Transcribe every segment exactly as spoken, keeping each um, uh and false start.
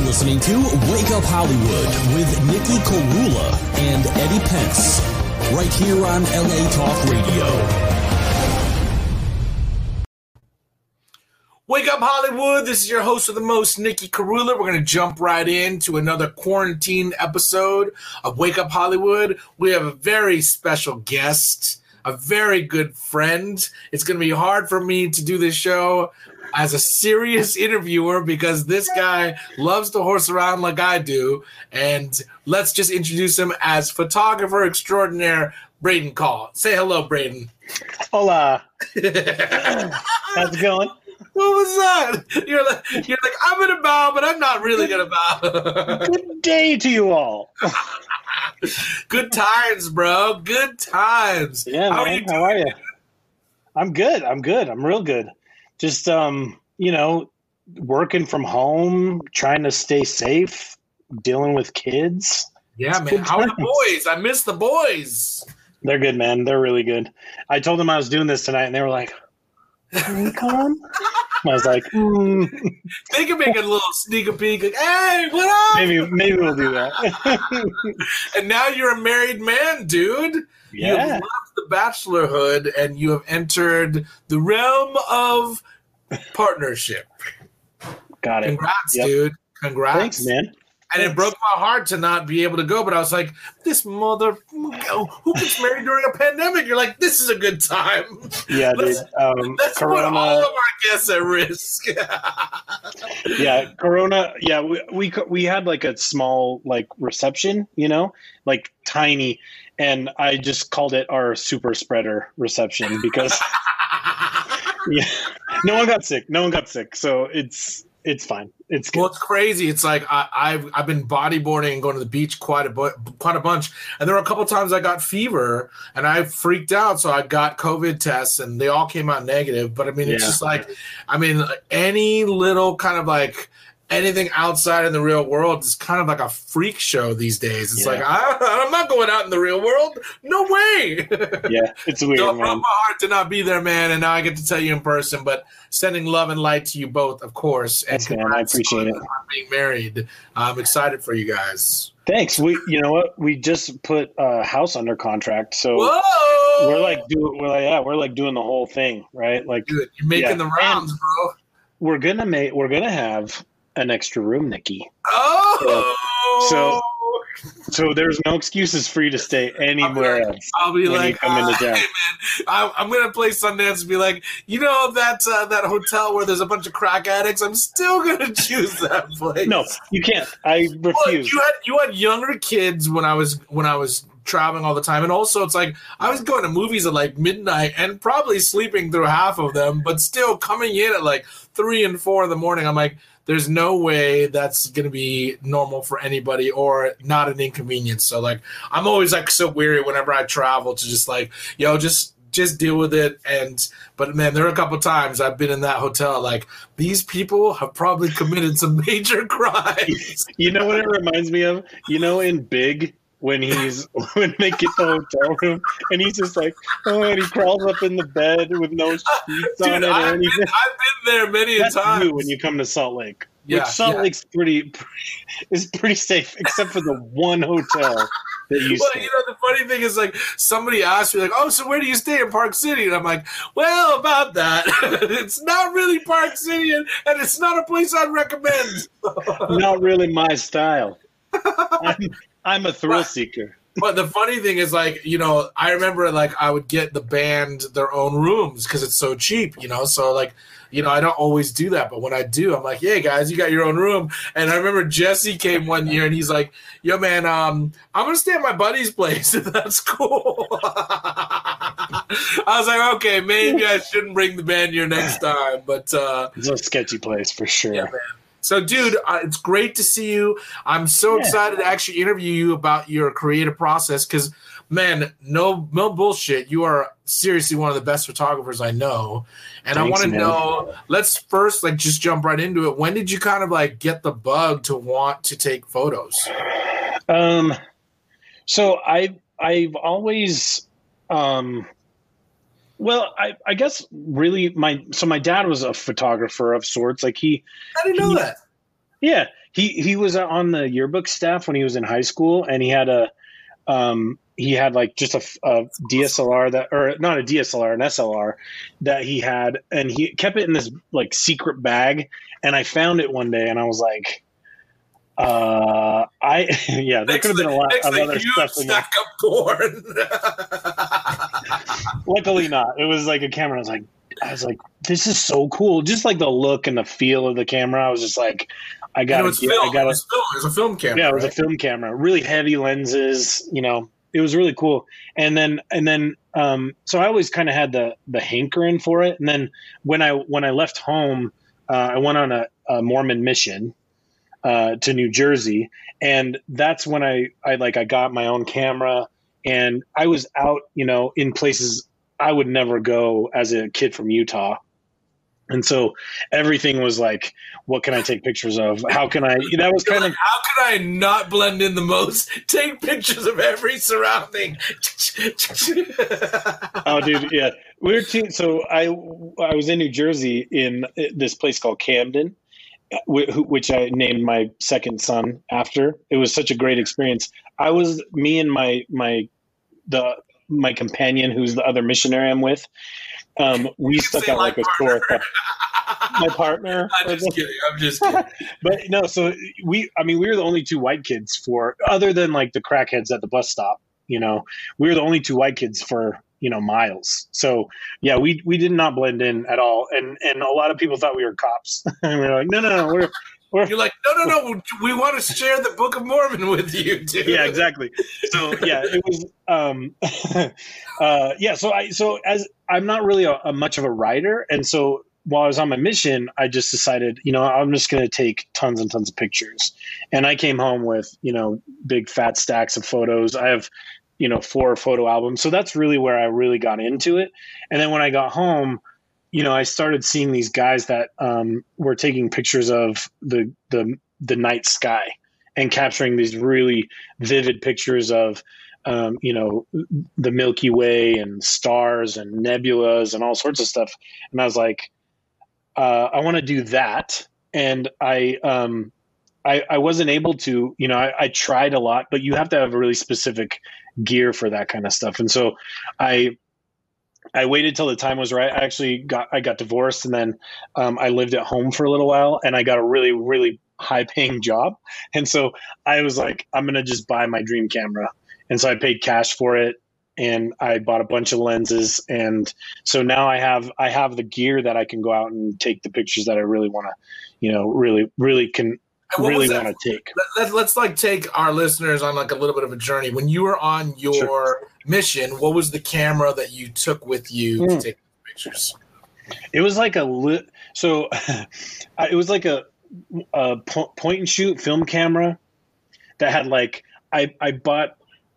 listening to Wake Up Hollywood with Nikki Korula and Eddie Pence, right here on L A Talk Radio. Wake Up Hollywood, this is your host of the most, Nikki Korula. We're going to jump right into another quarantine episode of Wake Up Hollywood. We have a very special guest, a very good friend. It's going to be hard for me to do this show as a serious interviewer because this guy loves to horse around like I do. And let's just introduce him as photographer extraordinaire, Braden Call. Say hello, Braden. Hola. How's it going? What was that? You're like, you're like, I'm gonna bow, but I'm not really gonna bow. Good day to you all. Good times, bro. Good times. Yeah, How man. are you doing? How are you? I'm good. I'm good. I'm real good. Just um, you know, working from home, trying to stay safe, dealing with kids. Yeah, It's man. How are the times. boys? I miss the boys. They're good, man. They're really good. I told them I was doing this tonight, and they were like, "Can we come?" I was like, hmm. They can make a little sneak a peek, like, hey, what up? maybe maybe we'll do that. And now you're a married man, dude. You have Yeah. left the bachelorhood and you have entered the realm of partnership. Gotcha. Got it. Congrats, Yep. dude. Congrats. Thanks, man. And it Thanks. broke my heart to not be able to go, but I was like, this mother, who gets married during a pandemic? You're like, this is a good time. Yeah, dude. Let's, Um, let's put Corona. all of our guests at risk. Yeah, Corona. Yeah, we, we we had like a small like reception, you know, like tiny, and I just called it our super spreader reception because yeah, no one got sick. No one got sick, so it's it's fine. It's good. Well, it's crazy. It's like I, I've I've been bodyboarding and going to the beach quite a bu- quite a bunch, and there were a couple times I got fever and I freaked out. So I got COVID tests and they all came out negative. But I mean, it's Yeah. just like, I mean, any little kind of like anything outside in the real world is kind of like a freak show these days. It's Yeah. like I, I'm not going out in the real world. No way. Yeah, it's weird, So it broke man. my heart to not be there, man, and now I get to tell you in person. But sending love and light to you both, of course. And Thanks, man. I congrats appreciate on, it. on being married. I'm excited for you guys. Thanks. We, you know what? We just put a house under contract, so Whoa! we're like doing. We're like, yeah, we're like doing the whole thing, right? Like, Dude, you're making Yeah. the rounds, bro. we're gonna make. We're gonna have an extra room, Nikki. Oh, So- So there's no excuses for you to stay anywhere I'll be else. I'll be when you like, come into uh, town. hey man, I, I'm gonna play Sundance and be like, you know that uh, that hotel where there's a bunch of crack addicts. I'm still gonna choose that place. No, you can't. I Well, refuse. you had you had younger kids when I was when I was traveling all the time, and also it's like I was going to movies at like midnight and probably sleeping through half of them, but still coming in at like three and four in the morning. I'm like, there's no way that's gonna be normal for anybody or not an inconvenience. So like, I'm always like so weary whenever I travel to just like, yo, just just deal with it. And but man, there are a couple times I've been in that hotel like these people have probably committed some major crimes. You know what it reminds me of? You know, in Big, when he's when they get the hotel room and he's just like, oh, and he crawls up in the bed with no sheets Dude, on it or I've been, anything. I've been there many a That's time. you when you come to Salt Lake. Yeah, Which Salt yeah. Lake's pretty is pretty safe, except for the one hotel that you Well, stay. you know, the funny thing is, like, somebody asked me, like, oh, so where do you stay in Park City? And I'm like, well, about that. It's not really Park City, and, and it's not a place I'd recommend. Not really my style. I'm, I'm a thrill seeker. But the funny thing is, like, you know, I remember, like, I would get the band their own rooms because it's so cheap, you know? So, like, you know, I don't always do that. But when I do, I'm like, hey, guys, you got your own room. And I remember Jesse came one year and he's like, yo, man, um, I'm going to stay at my buddy's place if that's cool. I was like, okay, maybe I shouldn't bring the band here next time. But, uh, It's a sketchy place for sure. yeah, man. So, dude, uh, it's great to see you. I'm so Yeah. excited to actually interview you about your creative process because, man, no, no bullshit. You are seriously one of the best photographers I know, and I Thanks, want to man. know. Let's first like just jump right into it. When did you kind of like get the bug to want to take photos? Um, so I I've always um, well I I guess really my so my dad was a photographer of sorts. Like he I didn't know He- that. yeah he he was on the yearbook staff when he was in high school, and he had a um, he had like just a, a D S L R that, or not a D S L R, an S L R that he had, and he kept it in this like secret bag. And I found it one day, and I was like, uh, I yeah, there could have been a lot of other stuff in there. Stack of porn. Luckily not. It was like a camera. I was like, I was like, this is so cool. Just like the look and the feel of the camera. I was just like, I got it. to. I got it. Was film. It was a film camera. Yeah, it was right? a film camera. Really heavy lenses. You know, it was really cool. And then and then um, so I always kind of had the the hankering for it. And then when I when I left home, uh, I went on a, a Mormon mission uh, to New Jersey, and that's when I I like I got my own camera, and I was out, you know, in places I would never go as a kid from Utah. And so everything was like, what can I take pictures of? How can I, that was kind like, of, how can I not blend in the most? Take pictures of every surrounding. Oh, dude. Yeah. We were teen, so I, I was in New Jersey in this place called Camden, which I named my second son after. It was such a great experience. I was, me and my, my, the, my companion, who's the other missionary I'm with, um, we stuck out like a sore thumb. My partner. I'm just kidding. I'm just kidding. But no, so we, I mean, we were the only two white kids for, other than like the crackheads at the bus stop, you know, we were the only two white kids for, you know, miles. So yeah, we, we did not blend in at all. And, and a lot of people thought we were cops. And we were like, no, no, no, we're, we're, You're like, no, no, no. We want to share the Book of Mormon with you, dude. Yeah, exactly. So yeah, it was, um, uh, yeah. So I, so as I'm not really a, a much of a writer. And so while I was on my mission, I just decided, you know, I'm just going to take tons and tons of pictures. And I came home with, you know, big fat stacks of photos. I have, you know, four photo albums. So that's really where I really got into it. And then when I got home, you know, I started seeing these guys that um, were taking pictures of the, the the night sky and capturing these really vivid pictures of, um, you know, the Milky Way and stars and nebulas and all sorts of stuff. And I was like, uh, I want to do that. And I, um, I, I wasn't able to, you know, I, I tried a lot, but you have to have really specific gear for that kind of stuff. And so I, I waited till the time was right. I actually got, I got divorced, and then um, I lived at home for a little while, and I got a really, really high paying job. And so I was like, I'm going to just buy my dream camera. And so I paid cash for it, and I bought a bunch of lenses. And so now I have, I have the gear that I can go out and take the pictures that I really want to, you know, really, really can really want to take. Let, let's like take our listeners on like a little bit of a journey. When you were on your sure. mission, what was the camera that you took with you mm. to take pictures? It was like a li- so it was like a, a po- point and shoot film camera that had like I I bought.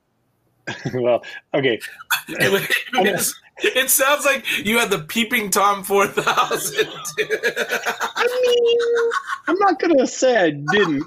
Well, okay. It, it, it sounds like you had the Peeping Tom four thousand. I mean, I'm not gonna say I didn't.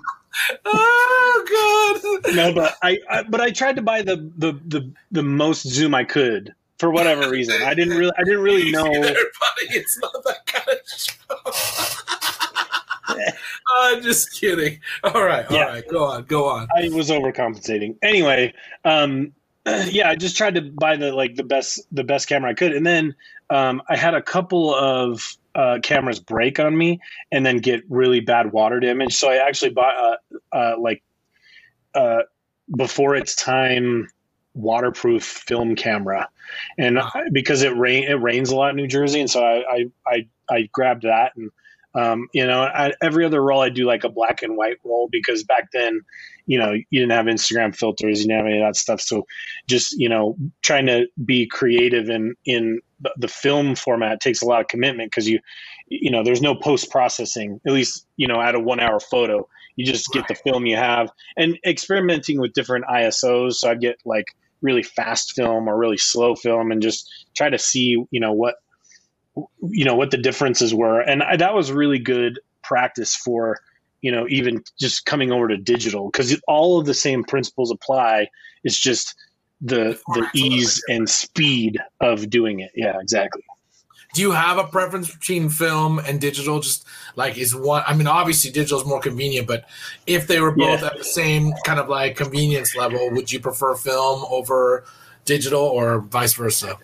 Oh God! No, but I, I but I tried to buy the, the the the most zoom I could for whatever reason. I didn't really I didn't really know. There, buddy, it's not that kind of show. I'm just kidding. All right, all yeah. right, go on, go on. I was overcompensating. Anyway, um, yeah, I just tried to buy the like the best the best camera I could, and then um, I had a couple of uh, cameras break on me, and then get really bad water damage. So I actually bought a, a like uh, before its time waterproof film camera, and wow. I, because it rain it rains a lot in New Jersey, and so I I I, I grabbed that and. Um, you know, I, every other roll I do like a black and white roll because back then, you know, you didn't have Instagram filters, you didn't have any of that stuff. So just, you know, trying to be creative in, in the film format takes a lot of commitment because you, you know, there's no post processing, at least, you know, at a one hour photo, you just get the film you have and experimenting with different I S Os. So I'd get like really fast film or really slow film and just try to see, you know, what, you know, what the differences were. And I, that was really good practice for, you know, even just coming over to digital because all of the same principles apply. It's just the, the ease and speed of doing it. Yeah, exactly. Do you have a preference between film and digital? Just like is one, I mean, obviously digital is more convenient, but if they were both Yeah. at the same kind of like convenience level, would you prefer film over digital or vice versa?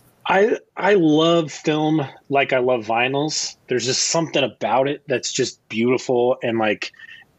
I I love film like I love vinyls. There's just something about it that's just beautiful and like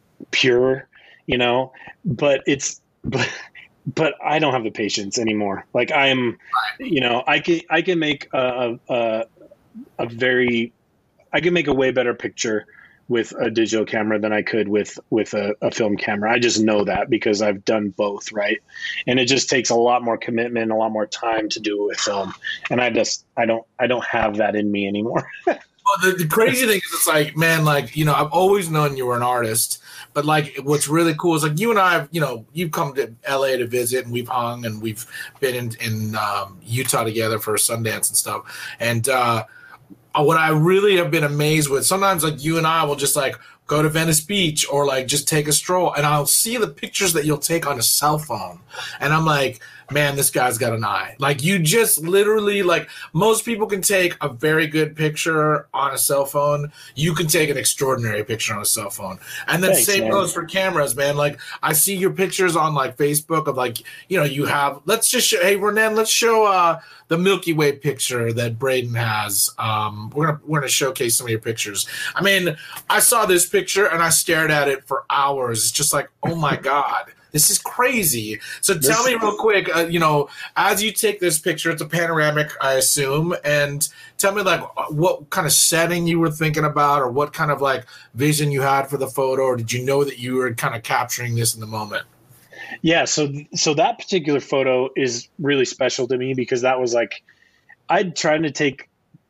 pure, you know. But it's but but I don't have the patience anymore. Like I'm, you know, I can I can make a a, a very I can make a way better picture with a digital camera than I could with with a, a film camera. I just know that because I've done both, right? And it just takes a lot more commitment, a lot more time to do it with film. And I just I don't I don't have that in me anymore. Well, the, the crazy thing is, it's like, man, like, you know, I've always known you were an artist, but like, what's really cool is like you and I have, you know, you've come to L A to visit, and we've hung, and we've been in in um, Utah together for Sundance and stuff, and. uh What I really have been amazed with, sometimes like you and I will just like go to Venice Beach or like just take a stroll, and I'll see the pictures that you'll take on a cell phone, and I'm like, man, this guy's got an eye. Like you just literally, like most people can take a very good picture on a cell phone. You can take an extraordinary picture on a cell phone. And then Thanks, same man. goes for cameras, man. Like I see your pictures on like Facebook of like, you know, you have, let's just show, hey, Renan, let's show uh, the Milky Way picture that Braden has. Um, we're going to, we're going to showcase some of your pictures. I mean, I saw this picture and I stared at it for hours. It's just like, oh my God. This is crazy. So tell me real quick, uh, you know, as you take this picture, it's a panoramic, I assume, and tell me like what kind of setting you were thinking about, or what kind of like vision you had for the photo, or did you know that you were kind of capturing this in the moment? Yeah, so so that particular photo is really special to me because that was like I'd tried to take,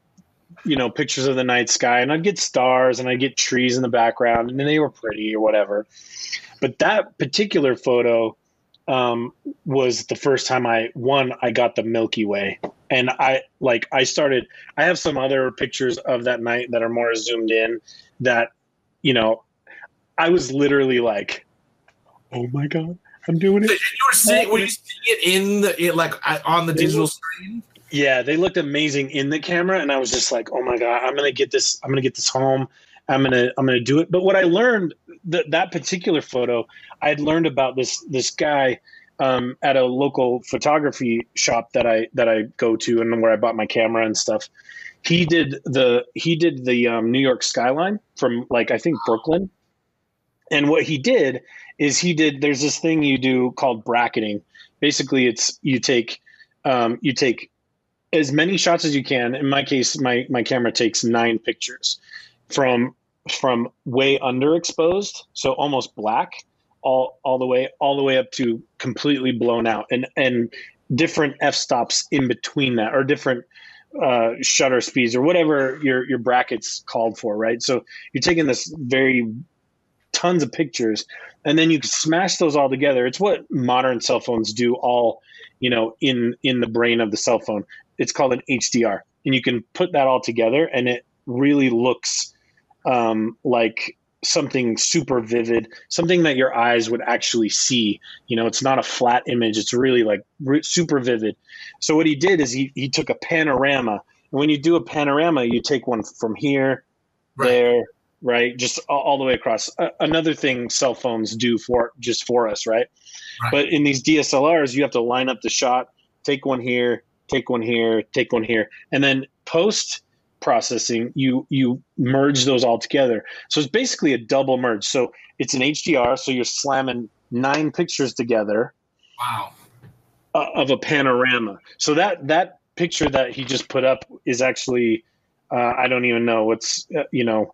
you know, pictures of the night sky, and I'd get stars and I'd get trees in the background, and they were pretty or whatever. But that particular photo um, was the first time I, one, I got the Milky Way. And I like I started, I have some other pictures of that night that are more zoomed in that, you know, I was literally like, oh my God, I'm doing it. You were seeing, were you seeing it in the, it, like on the digital screen? Yeah, they looked amazing in the camera. And I was just like, oh my God, I'm going to get this, I'm going to get this home. I'm going to, I'm going to do it. But what I learned, that that particular photo, I had learned about this, this guy um, at a local photography shop that I, that I go to and where I bought my camera and stuff. He did the, he did the um, New York skyline from like, I think Brooklyn. And what he did is he did, there's this thing you do called bracketing. Basically it's, you take, um, you take as many shots as you can. In my case, my, my camera takes nine pictures from, from way underexposed, so almost black, all, all the way, all the way up to completely blown out, and, and different f-stops in between that, or different uh, shutter speeds, or whatever your, your brackets called for, right? So you're taking this very tons of pictures, and then you can smash those all together. It's what modern cell phones do, all, you know, in, in the brain of the cell phone. It's called an H D R, and you can put that all together, and it really looks um, like something super vivid, something that your eyes would actually see. You know, it's not a flat image. It's really like re- super vivid. So what he did is he, he took a panorama. And when you do a panorama, you take one from here, right, there, right, just all, all the way across. Uh, another thing cell phones do for just for us, right? right? But in these D S L Rs, you have to line up the shot, take one here, take one here, take one here, and then post processing, you you merge those all together. So it's basically a double merge. So it's an H D R, so you're slamming nine pictures together. Wow. Uh, of a panorama. So that that picture that he just put up is actually, uh, I don't even know, what's, uh, you know,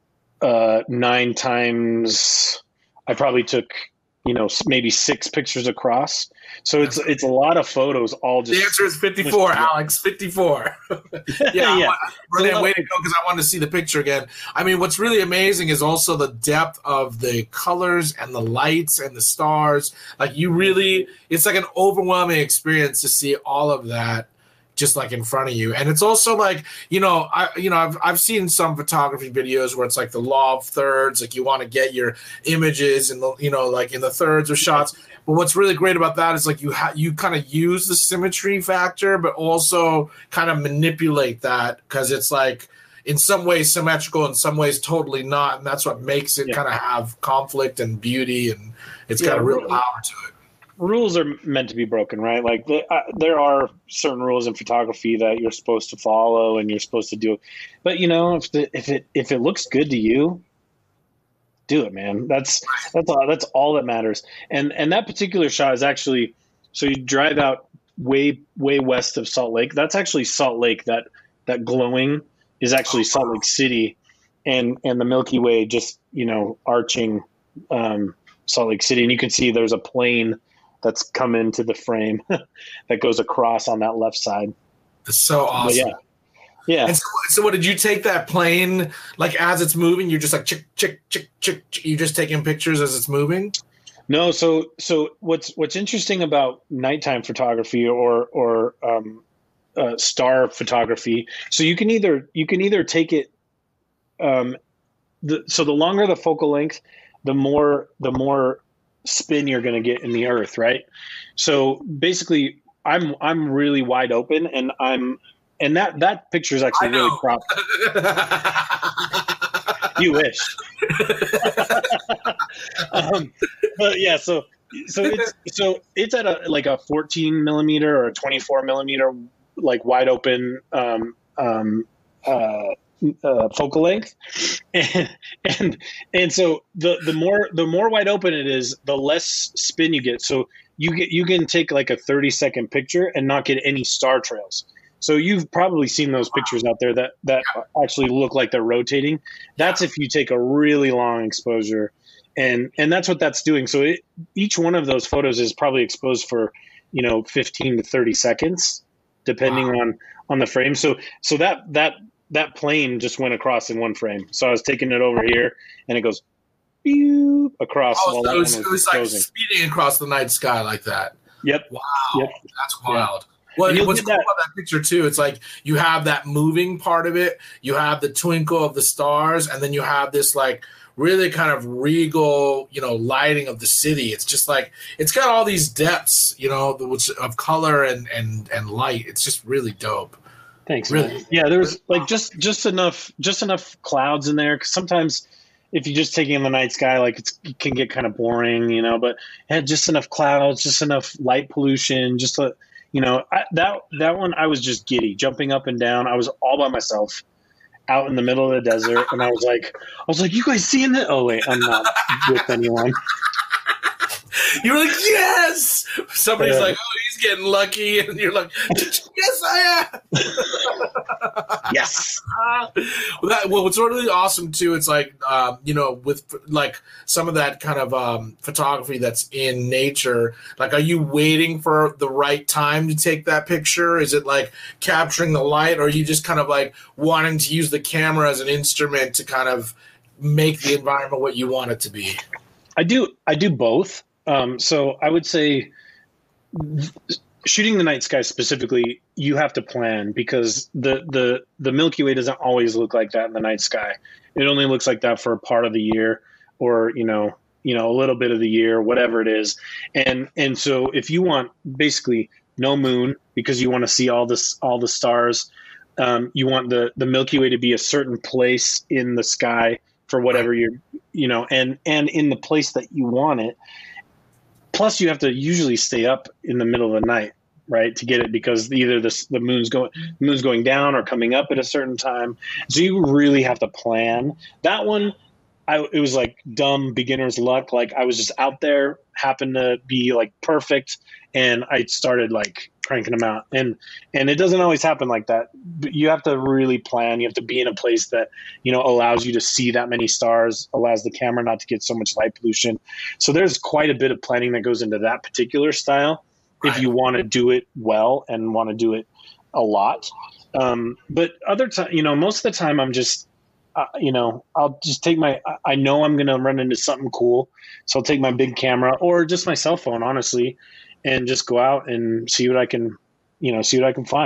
uh, nine times, I probably took, you know, maybe six pictures across. So it's it's a lot of photos all just. The answer is fifty-four, Alex. fifty-four. yeah, yeah. Really, so, way to go, because I wanted to see the picture again. I mean, what's really amazing is also the depth of the colors and the lights and the stars. Like you really, it's like an overwhelming experience to see all of that just like in front of you. And it's also like, you know, I you know, I've I've seen some photography videos where it's like the law of thirds, like you want to get your images and, you know, like in the thirds of shots. But what's really great about that is like you ha- you kind of use the symmetry factor, but also kind of manipulate that because it's like in some ways symmetrical, in some ways totally not, and that's what makes it yeah. kind of have conflict and beauty, and it's yeah, got a real power to it. Rules are meant to be broken, right? Like the, uh, there are certain rules in photography that you're supposed to follow and you're supposed to do. But you know, if the, if it if it looks good to you, do it, man. That's that's all, that's all that matters. And and that particular shot is actually, so you drive out way way west of Salt Lake. That's actually Salt Lake. That that glowing is actually Salt Lake City, and and the Milky Way just, you know, arching um, Salt Lake City, and you can see there's a plane that's come into the frame that goes across on that left side. It's so awesome. But yeah. Yeah. And so, so what did you take that plane, like as it's moving, you're just like, chick, chick, chick, chick, chick, you're just taking pictures as it's moving? No. So, so what's, what's interesting about nighttime photography or, or, um, uh, star photography. So you can either, you can either take it, um, the, so the longer the focal length, the more, the more spin you're going to get in the earth. Right. So basically I'm, I'm really wide open and I'm, and that, that picture is actually really cropped. You wish. um, but yeah, so, so it's, so it's at a, like a fourteen millimeter or a twenty-four millimeter, like wide open, um, um, uh, uh, focal length. And, and, and so the, the more, the more wide open it is, the less spin you get. So you get, you can take like a thirty second picture and not get any star trails. So you've probably seen those pictures out there that, that actually look like they're rotating. That's if you take a really long exposure, and and that's what that's doing. So it, each one of those photos is probably exposed for, you know, fifteen to thirty seconds, depending wow. on, on the frame. So so that that that plane just went across in one frame. So I was taking it over here, and it goes pew, across. Oh, so it was, it was like speeding across the night sky like that. Yep. Wow, yep. That's wild. Yeah. Well, what's cool that. about that picture too, it's like you have that moving part of it, you have the twinkle of the stars, and then you have this like really kind of regal, you know, lighting of the city. It's just like it's got all these depths, you know, which of color and and and light. It's just really dope. Thanks. Really, man. Yeah. There's like just just enough just enough clouds in there, because sometimes if you're just taking in the night sky, like it's, it can get kind of boring, you know. But it had just enough clouds, just enough light pollution, just a You know, I, that that one, I was just giddy, jumping up and down. I was all by myself out in the middle of the desert, and I was like, I was like, you guys seeing that? Oh, wait, I'm not with anyone. You were like, yes! Somebody's yeah. like, oh, he's getting lucky, and you're like, yes, I am! Yes! well, that, well, what's really awesome, too, it's like, um, you know, with, like, some of that kind of um, photography that's in nature, like, are you waiting for the right time to take that picture? Is it, like, capturing the light, or are you just kind of, like, wanting to use the camera as an instrument to kind of make the environment what you want it to be? I do, I do both. Um, so I would say shooting the night sky specifically, you have to plan, because the, the, the Milky Way doesn't always look like that in the night sky. It only looks like that for a part of the year, or, you know, you know, a little bit of the year, whatever it is. And, and so if you want basically no moon, because you want to see all this, all the stars, um, you want the, the Milky Way to be a certain place in the sky for whatever you're, you know, and, and in the place that you want it. Plus, you have to usually stay up in the middle of the night, right, to get it, because either the the moon's going the moon's going down or coming up at a certain time. So you really have to plan. That one, I it was like dumb beginner's luck. Like I was just out there, happened to be like perfect, and I started like cranking them out. And and it doesn't always happen like that. You have to really plan. You have to be in a place that, you know, allows you to see that many stars, allows the camera not to get so much light pollution. So there's quite a bit of planning that goes into that particular style, right, if you want to do it well and want to do it a lot. Um, but other time, you know, most of the time I'm just, uh, you know, I'll just take my, I know I'm going to run into something cool. So I'll take my big camera or just my cell phone, honestly, and just go out and see what I can, you know, see what I can find.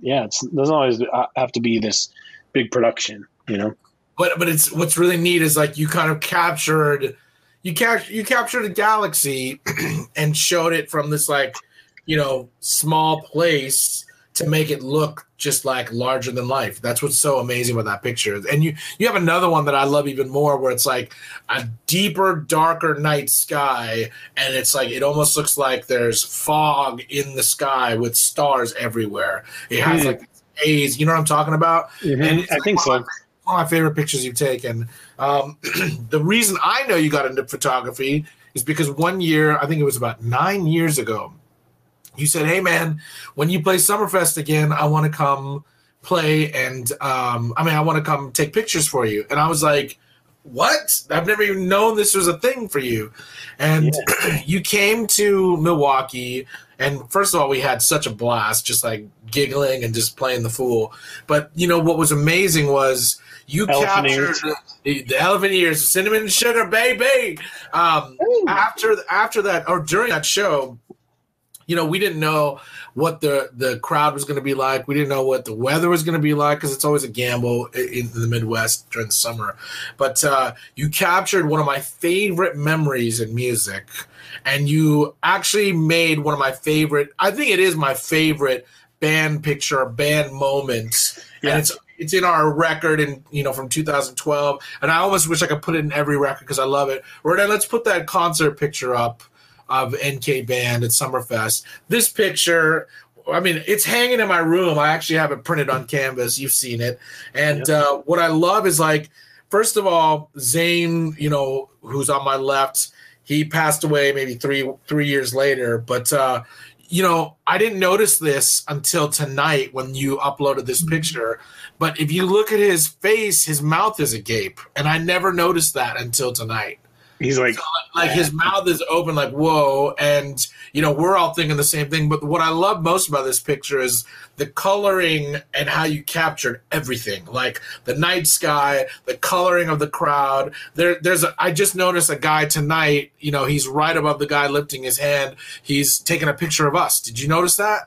yeah, it doesn't always have to be this big production, you know. But but it's what's really neat is like you kind of captured you cap- you captured a galaxy and showed it from this like, you know, small place to make it look just like larger than life. That's what's so amazing about that picture. And you you have another one that I love even more where it's like a deeper, darker night sky, and it's like it almost looks like there's fog in the sky with stars everywhere. It has mm-hmm. like haze, you know what I'm talking about? Mm-hmm. And I like think so. One of my favorite pictures you've taken. Um, the reason I know you got into photography is because one year, I think it was about nine years ago, you said, hey, man, when you play Summerfest again, I want to come play and, um, I mean, I want to come take pictures for you. And I was like, what? I've never even known this was a thing for you. And yeah. You came to Milwaukee, and first of all, we had such a blast, just like giggling and just playing the fool. But, you know, what was amazing was you elephant captured the, the elephant ears, cinnamon and sugar, baby. Um, after after that, or during that show, you know, we didn't know what the, the crowd was going to be like. We didn't know what the weather was going to be like because it's always a gamble in the Midwest during the summer. But uh, you captured one of my favorite memories in music, and you actually made one of my favorite – I think it is my favorite band picture, band moment. Yeah. And it's it's in our record in you know from two thousand twelve. And I almost wish I could put it in every record because I love it. Renee, let's put that concert picture up of N K Band at Summerfest. This picture, I mean, it's hanging in my room. I actually have it printed on canvas. You've seen it. And yep. uh, what I love is, like, first of all, Zane, you know, who's on my left, he passed away maybe three three years later. But, uh, you know, I didn't notice this until tonight when you uploaded this picture. But if you look at his face, his mouth is agape. And I never noticed that until tonight. He's like, so, like his mouth is open, like, whoa. And, you know, we're all thinking the same thing. But what I love most about this picture is the coloring and how you captured everything, like the night sky, the coloring of the crowd. There, there's a, I just noticed a guy tonight, you know, he's right above the guy lifting his hand. He's taking a picture of us. Did you notice that?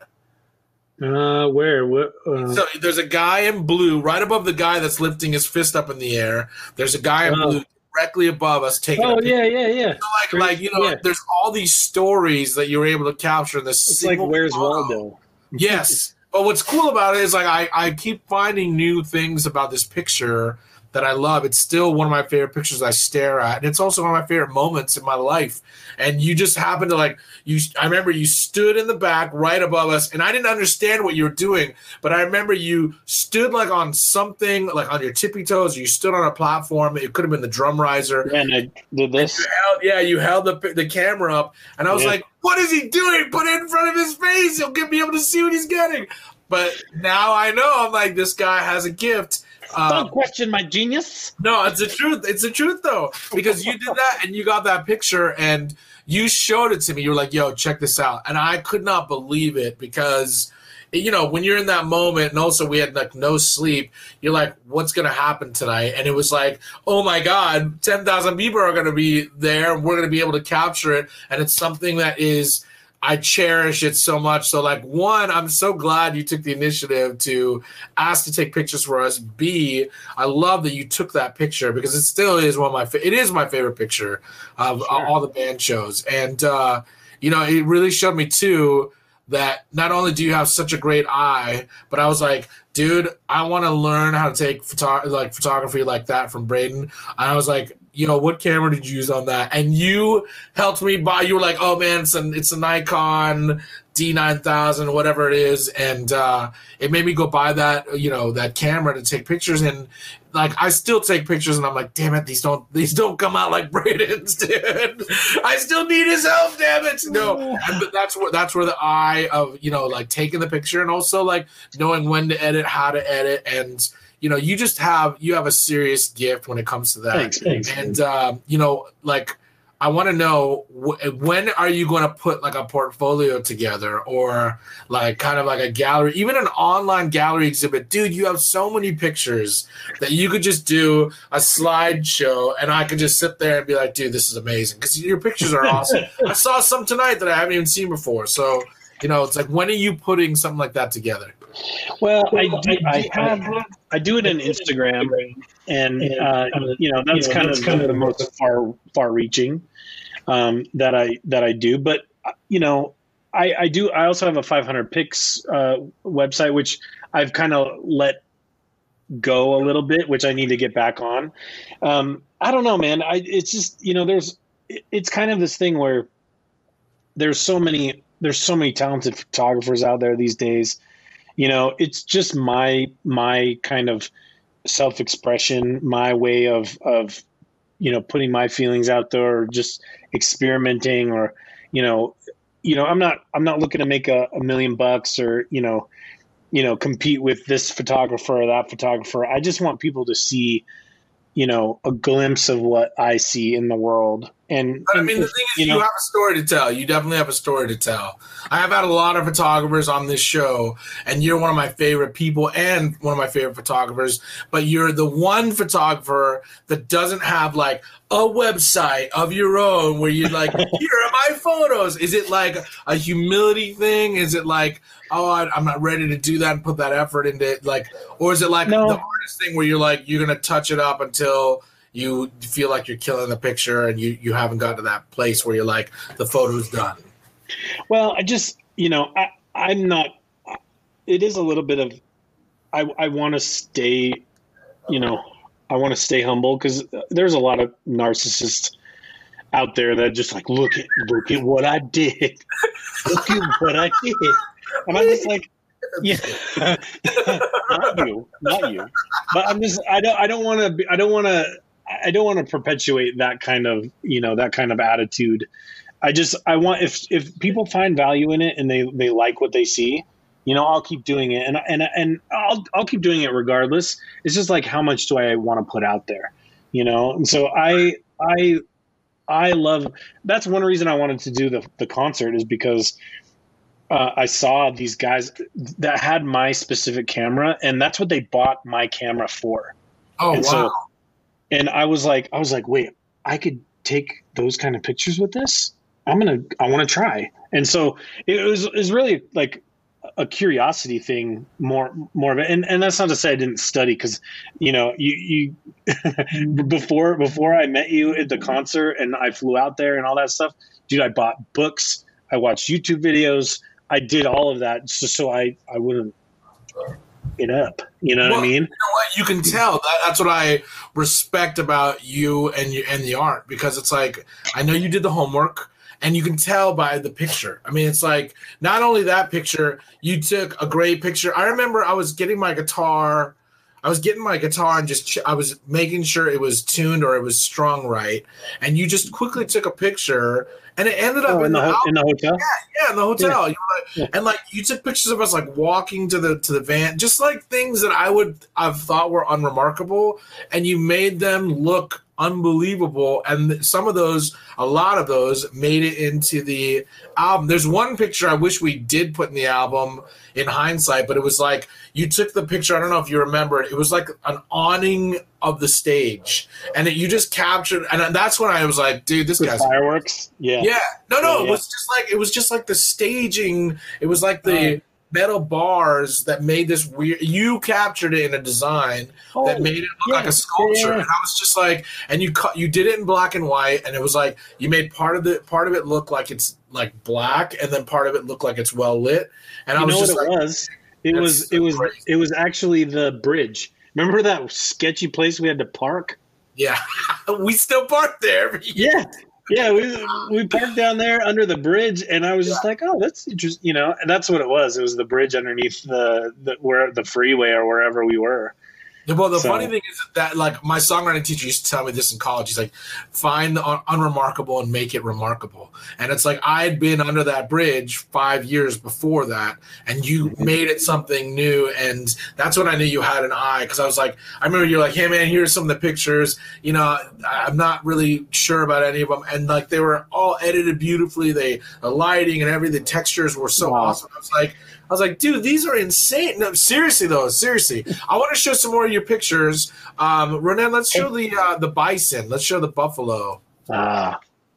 Uh, where? What? Uh... So there's a guy in blue right above the guy that's lifting his fist up in the air. There's a guy in uh... blue directly above us taking oh a picture. yeah yeah yeah so like like you know yeah. There's all these stories that you were able to capture in this. It's like Where's photo. Waldo? Yes, but what's cool about it is like I I keep finding new things about this picture that I love. It's still one of my favorite pictures I stare at, and it's also one of my favorite moments in my life. And you just happen to like you. I remember you stood in the back right above us, and I didn't understand what you were doing, but I remember you stood like on something, like on your tippy toes. You stood on a platform. It could have been the drum riser. And I did this. You held, yeah, you held the the camera up, and I was yeah. like, "What is he doing? Put it in front of his face. He'll get, be able to see what he's getting." But now I know. I'm like, this guy has a gift. Um, Don't question my genius. No, it's the truth. It's the truth, though, because you did that and you got that picture and you showed it to me. You were like, yo, check this out. And I could not believe it because, you know, when you're in that moment and also we had like no sleep, you're like, what's going to happen tonight? And it was like, oh, my God, ten thousand people are going to be there. And we're going to be able to capture it. And it's something that is – I cherish it so much. So, like, one, I'm so glad you took the initiative to ask to take pictures for us. B, I love that you took that picture because it still is one of my fa- – it is my favorite picture of sure. all the band shows. And, uh, you know, it really showed me, too, that not only do you have such a great eye, but I was like, dude, I want to learn how to take photo- like photography like that from Braden. And I was like, you know, what camera did you use on that? And you helped me buy. You were like, oh man, it's an it's a Nikon D nine thousand, whatever it is, and uh, it made me go buy that, you know, that camera to take pictures. And like, I still take pictures, and I'm like, damn it, these don't these don't come out like Braden's, dude. I still need his help, damn it. No, and, but that's where that's where the eye of, you know, like taking the picture and also like knowing when to edit, how to edit, and you know, you just have you have a serious gift when it comes to that. Thanks, thanks. And um, you know, like, I want to know wh- when are you going to put like a portfolio together or like kind of like a gallery, even an online gallery exhibit. Dude, you have so many pictures that you could just do a slideshow and I could just sit there and be like, dude, this is amazing because your pictures are awesome. I saw some tonight that I haven't even seen before. So, you know, it's like, when are you putting something like that together? Well, I do, I have I do it on Instagram, and uh, you know that's kind of kind of the most far far reaching um, that I that I do. But you know, I, I do I also have a five hundred pics uh, website, which I've kind of let go a little bit, which I need to get back on. Um, I don't know, man. I it's just you know there's it's kind of this thing where there's so many there's so many talented photographers out there these days. You know, it's just my my kind of self-expression, my way of of you know putting my feelings out there, or just experimenting, or you know, you know, I'm not I'm not looking to make a, a million bucks, or you know, you know, compete with this photographer or that photographer. I just want people to see, you know, a glimpse of what I see in the world. And, but, I and mean, the thing is, you, you know, have a story to tell. You definitely have a story to tell. I have had a lot of photographers on this show, and you're one of my favorite people and one of my favorite photographers. But you're the one photographer that doesn't have like a website of your own where you're like, here are my photos. Is it like a humility thing? Is it like, oh, I, I'm not ready to do that and put that effort into it? Like, or is it like no. the artist thing where you're like, you're gonna touch it up until you feel like you're killing the picture, and you, you haven't got to that place where you're like, the photo's done? Well, I just, you know, I, I'm not, it is a little bit of, I, I want to stay, you know, I want to stay humble, because there's a lot of narcissists out there that just like, look at, look at what I did. Look at what I did. And I'm just like, yeah, not you, not you. But I'm just, I don't, I don't want to be, I don't want to, I don't want to perpetuate that kind of, you know, that kind of attitude. I just, I want, if, if people find value in it and they, they like what they see, you know, I'll keep doing it, and, and, and I'll, I'll keep doing it regardless. It's just like, how much do I want to put out there, you know? And so I, I, I love, that's one reason I wanted to do the, the concert, is because uh, I saw these guys that had my specific camera, and that's what they bought my camera for. Oh, and wow. So, and I was like, I was like, wait, I could take those kind of pictures with this? I'm going to, I want to try. And so it was, it was really like a curiosity thing, more, more of it. And, and that's not to say I didn't study, because, you know, you, you, before, before I met you at the concert and I flew out there and all that stuff, dude, I bought books, I watched YouTube videos, I did all of that just so I, I wouldn't it up. You know well, what I mean? You know what? You can tell that. That's what I respect about you and you and the art, because it's like, I know you did the homework, and you can tell by the picture. I mean, it's like, not only that picture, you took a great picture. I remember I was getting my guitar. I was getting my guitar and just ch- I was making sure it was tuned or it was strung right. And you just quickly took a picture, and it ended up oh, in, in, the the ho- in the hotel. Yeah, yeah, in the hotel. Yeah. You were like, Yeah. and like you took pictures of us like walking to the to the van, just like things that I would I've thought were unremarkable, and you made them look unbelievable. And some of those, a lot of those, made it into the album. There's one picture I wish we did put in the album in hindsight, but it was like, you took the picture, I don't know if you remember it, it was like an awning of the stage, and it, you just captured, and that's when I was like, dude, this With guy's fireworks. Yeah. yeah. No, no, Yeah, it was just like, it was just like the staging. It was like the metal bars that made this weird, you captured it in a design Oh, that made it look yeah, like a sculpture. yeah, yeah. And I was just like, and you cut, you did it in black and white, and it was like, you made part of the, part of it look like it's like black, and then part of it looked like it's well lit. And You I was know just what like, it was? It that's was so it was crazy. it was actually the bridge. Remember that sketchy place we had to park? yeah, we still parked there. Yeah. Yeah, we we parked down there under the bridge, and I was just like, "Oh, that's interesting," you know. And that's what it was. It was the bridge underneath the, the where the freeway or wherever we were. Well, the So- funny thing is that, like, my songwriting teacher used to tell me this in college. He's like, find the un- unremarkable and make it remarkable. And it's like, I had been under that bridge five years before that, and you made it something new. And that's when I knew you had an eye, because I was like, I remember you're like, hey, man, here's some of the pictures. You know, I'm not really sure about any of them. And, like, they were all edited beautifully. They, the lighting and everything, the textures were so Wow. awesome. I was like, I was like, dude, these are insane. No, seriously, though, seriously. I want to show some more of your pictures. Um, Ronan, let's show the uh, the bison. Let's show the buffalo. Ah,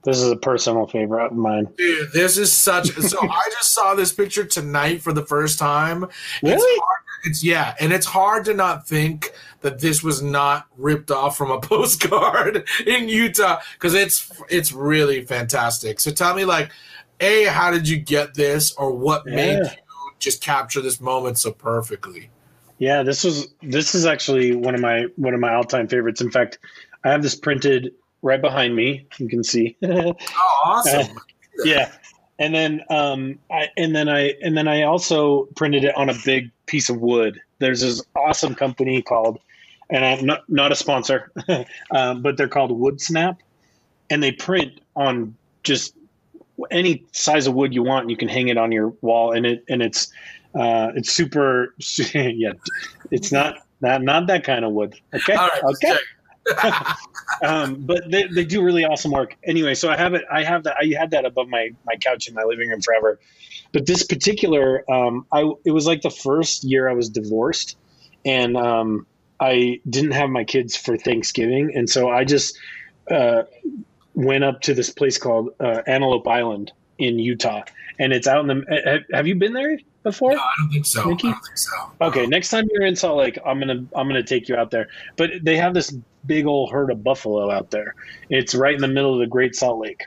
This is a personal favorite of mine. Dude, this is such. So I just saw this picture tonight for the first time. Really? It's hard, it's yeah, and it's hard to not think that this was not ripped off from a postcard in Utah because it's it's really fantastic. So tell me, like, A, how did you get this, or what Yeah. made you just capture this moment so perfectly? Yeah, this was this is actually one of my one of my all time favorites. In fact, I have this printed right behind me. You can see. Oh, awesome! Uh, yeah, and then um, I and then I and then I also printed it on a big piece of wood. There's this awesome company called, and I'm not not a sponsor, um, but they're called Wood Snap, and they print on just any size of wood you want, and you can hang it on your wall, and it and it's uh, it's super. Yeah, it's not not not that kind of wood. Okay, All right, okay. check. um, but they, they do really awesome work. Anyway, so I have it. I have that. I had that above my my couch in my living room forever. But this particular, um, I it was like the first year I was divorced, and um, I didn't have my kids for Thanksgiving, and so I just uh, went up to this place called uh, Antelope Island in Utah, and it's out in the. Have you been there before? No, I don't think so. Mickey? I don't think so. Okay, next time you're in Salt Lake, I'm gonna I'm gonna take you out there. But they have this big old herd of buffalo out there. It's right in the middle of the Great Salt Lake,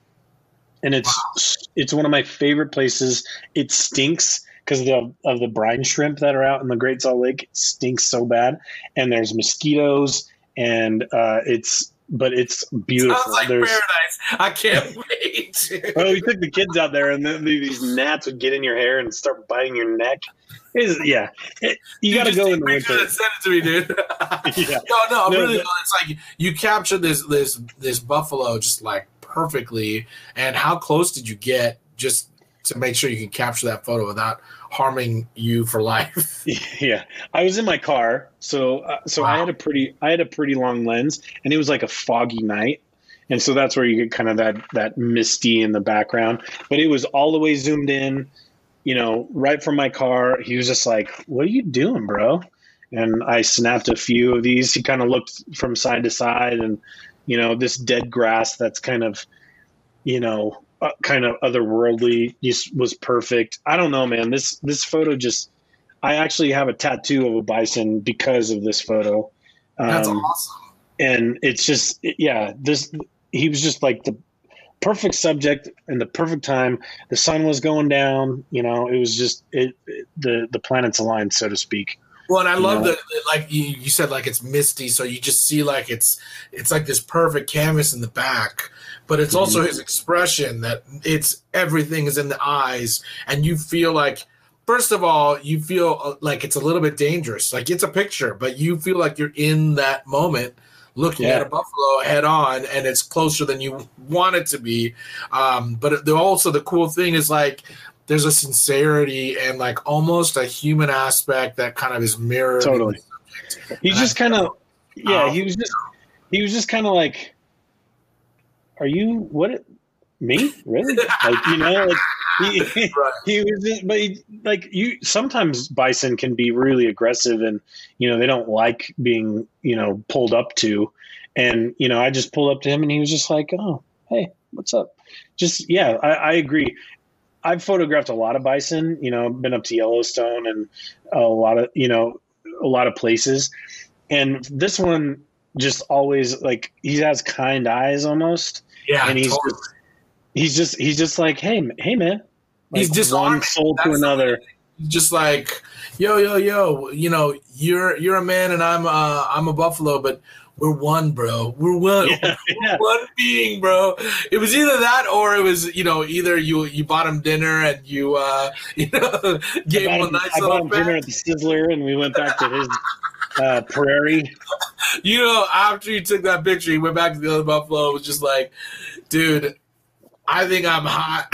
and it's wow. It's one of my favorite places. It stinks because of the, of the brine shrimp that are out in the Great Salt Lake. It stinks so bad, and there's mosquitoes, and uh, it's but it's beautiful. Sounds like There's, paradise. I can't wait. well, we took the kids out there, and then these gnats would get in your hair and start biting your neck. It's, yeah, it, you got to go in the winter. Send it to me, dude. Yeah. No, no, No, really. but- It's like you captured this this this buffalo just like perfectly. And how close did you get just to make sure you can capture that photo without harming you for life? Yeah, I was in my car, so uh, so Wow. I had a pretty I had a pretty long lens, and it was like a foggy night, and so that's where you get kind of that that misty in the background. But it was all the way zoomed in, you know, right from my car. He was just like, "What are you doing, bro?" And I snapped a few of these. He kind of looked from side to side, and you know, this dead grass that's kind of, you know, uh, kind of otherworldly just was perfect. I don't know, man. This this photo just. I actually have a tattoo of a bison because of this photo. Um, That's awesome. And it's just, yeah, this, he was just like the perfect subject and the perfect time. The sun was going down, you know, it was just, it, it the, the planets aligned, so to speak. Well, and I love know? that, like you, you said, like it's misty, so you just see like it's it's like this perfect canvas in the back, but it's also Mhm. his expression that it's everything is in the eyes, and you feel like, first of all, you feel like it's a little bit dangerous, like it's a picture, but you feel like you're in that moment, looking Yeah. at a buffalo head on, and it's closer than you want it to be. Um, but the, also the cool thing is like. There's a sincerity and like almost a human aspect that kind of is mirrored. in Totally. the subject. He's And just I- kind of, yeah, Oh. he was just, he was just kind of like, are you, what, me? Really? Like, you know, like, he, Right. he was just, but he, like you, sometimes bison can be really aggressive and, you know, they don't like being, you know, pulled up to. And, you know, I just pulled up to him and he was just like, oh, hey, what's up? Just, yeah, I, I agree. I've photographed a lot of bison, you know, been up to Yellowstone and a lot of, you know, a lot of places. And this one just always like, he has kind eyes almost. Yeah, and he's totally. just, he's just, he's just like, hey, m- hey, man. Like, He's disarming. one soul to That's another. just like, yo, yo, yo, you know, you're you're a man and I'm uh I'm a buffalo, but we're one, bro. We're one, Yeah, yeah. one being, bro. It was either that or it was, you know, either you you bought him dinner and you uh you know gave I him a bought him, nice I bought little him dinner bag. at the Sizzler, and we went back to his uh, prairie. You know, after you took that picture, he went back to the other buffalo. It was just like, dude, I think I'm hot.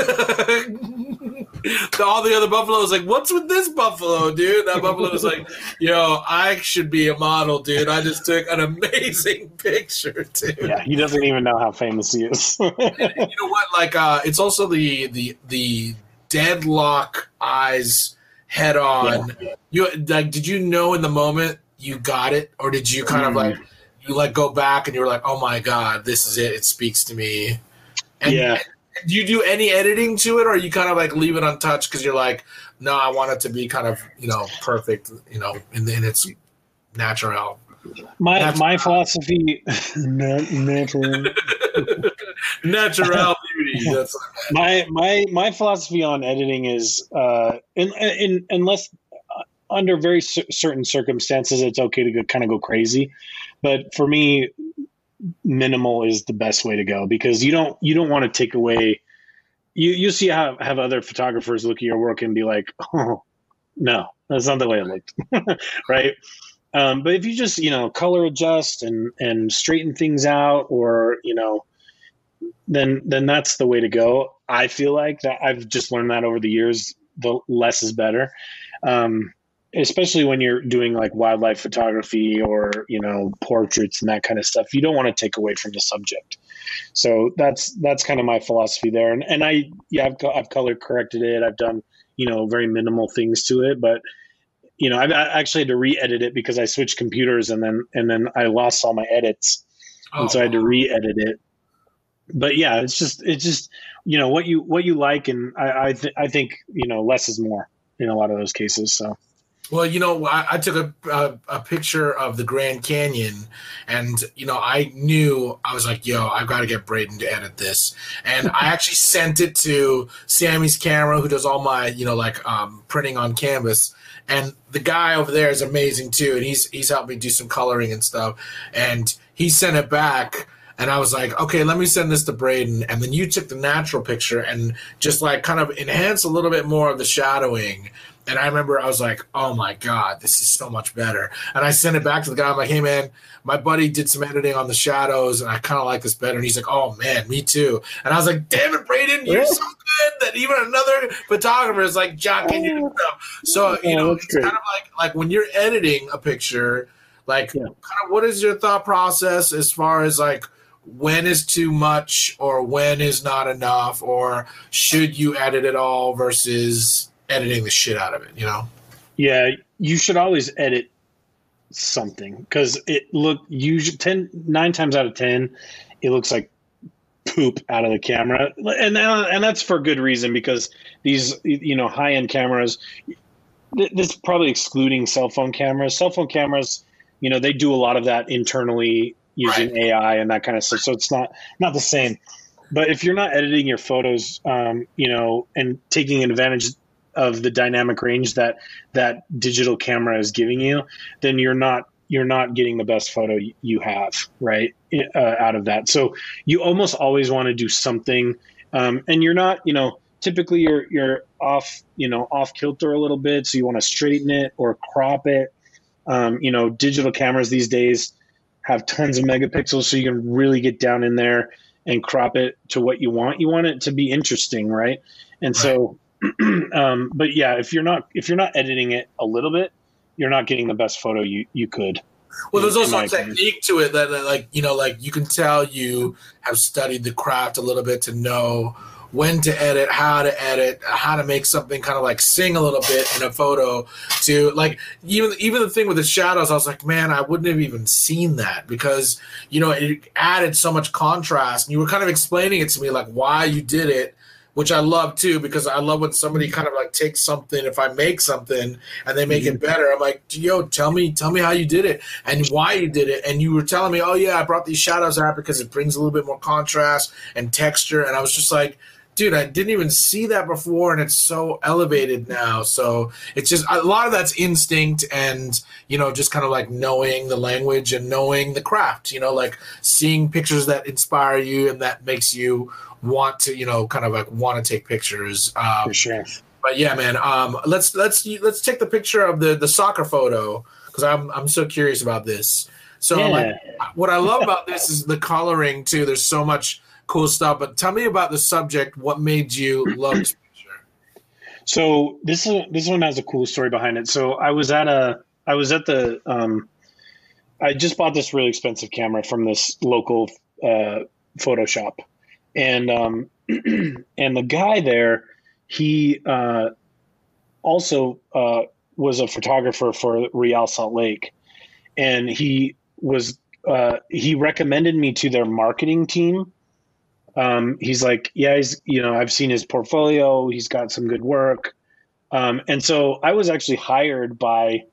All the other buffaloes like, what's with this buffalo, dude? That buffalo was like, yo, I should be a model, dude. I just took an amazing picture, dude. Yeah, he doesn't even know how famous he is. And you know what? Like, uh, it's also the the the deadlock eyes head on. You like, did you know in the moment you got it, or did you kind of Mm. like you like go back and you were like, oh my god, this is it. It speaks to me. And, Yeah. and do you do any editing to it, or you kind of like leave it untouched because you're like, no, I want it to be kind of, you know, perfect, you know, in, in its natural. My Natural. my philosophy, not natural. Natural beauty. That's my my my philosophy on editing is, uh, in, in unless uh, under very cer- certain circumstances, it's okay to go, kind of go crazy. But for me, minimal is the best way to go, because you don't you don't want to take away. You you see how have other photographers look at your work and be like, oh no, that's not the way it looked, right? Um, but if you just, you know, color adjust and, and straighten things out, or, you know, then then that's the way to go. I feel like that I've just learned that over the years, the less is better. Um, especially when you're doing like wildlife photography or, you know, portraits and that kind of stuff. You don't want to take away from the subject. So that's that's kind of my philosophy there. And and I yeah, I've, I've color corrected it. I've done, you know, very minimal things to it, but you know, I actually had to re-edit it because I switched computers, and then and then I lost all my edits, and oh, so I had to re-edit it. But yeah, it's just it's just you know what you what you like, and I I, th- I think you know less is more in a lot of those cases. So. Well, you know, I, I took a, a a picture of the Grand Canyon, and you know, I knew I was like, "Yo, I've got to get Braden to edit this." And I actually sent it to Sammy's camera, who does all my, you know, like um, printing on canvas. And the guy over there is amazing too, and he's he's helped me do some coloring and stuff. And he sent it back, and I was like, okay, let me send this to Braden. And then you took the natural picture and just like kind of enhance a little bit more of the shadowing. And I remember I was like, oh my God, this is so much better. And I sent it back to the guy. I'm like, hey man, my buddy did some editing on the shadows, and I kind of like this better. And he's like, oh man, me too. And I was like, damn it, Braden, you're so good that even another photographer is like jocking your stuff. So, you know, it's kind of like like when you're editing a picture, like yeah. kind of what is your thought process as far as like when is too much or when is not enough, or should you edit it all versus editing the shit out of it, you know? Yeah, you should always edit something, because it look usually ten nine times out of ten it looks like poop out of the camera, and and that's for good reason, because these you know high end cameras, this is probably excluding cell phone cameras. Cell phone cameras, you know, they do a lot of that internally using right. A I and that kind of stuff, so it's not not the same. But if you're not editing your photos, um, you know, and taking advantage of the dynamic range that that digital camera is giving you, then you're not you're not getting the best photo you have, right, uh, out of that. So you almost always want to do something, um, and you're not, you know, typically you're you're off, you know, off kilter a little bit, so you want to straighten it or crop it. Um, you know, digital cameras these days have tons of megapixels, so you can really get down in there and crop it to what you want. You want it to be interesting, right? And right. so. um, but yeah, if you're not if you're not editing it a little bit, you're not getting the best photo you, you could. Well, there's also a technique to it that, that, like, you know, like you can tell you have studied the craft a little bit to know when to edit, how to edit, how to make something kind of like sing a little bit in a photo. To like even even the thing with the shadows, I was like, man, I wouldn't have even seen that, because you know it added so much contrast. And you were kind of explaining it to me, like why you did it, which I love too, because I love when somebody kind of like takes something, if I make something and they make it better, I'm like, yo, tell me, tell me how you did it and why you did it. And you were telling me, oh yeah, I brought these shadows out because it brings a little bit more contrast and texture. And I was just like, dude, I didn't even see that before, and it's so elevated now. So it's just a lot of that's instinct and, you know, just kind of like knowing the language and knowing the craft, you know, like seeing pictures that inspire you and that makes you want to, you know, kind of like want to take pictures. Um, For sure. But yeah, man, um, let's let's let's take the picture of the the soccer photo, because I'm I'm so curious about this. So yeah. like, what I love about this is the coloring too. There's so much cool stuff. But tell me about the subject. What made you love this picture? So this is this one has a cool story behind it. So I was at a I was at the um, I just bought this really expensive camera from this local uh, photo shop. And um, and the guy there, he uh, also uh, was a photographer for Real Salt Lake, and he was uh, he recommended me to their marketing team Um, he's like, yeah, he's, you know, I've seen his portfolio. He's got some good work. Um, and so I was actually hired by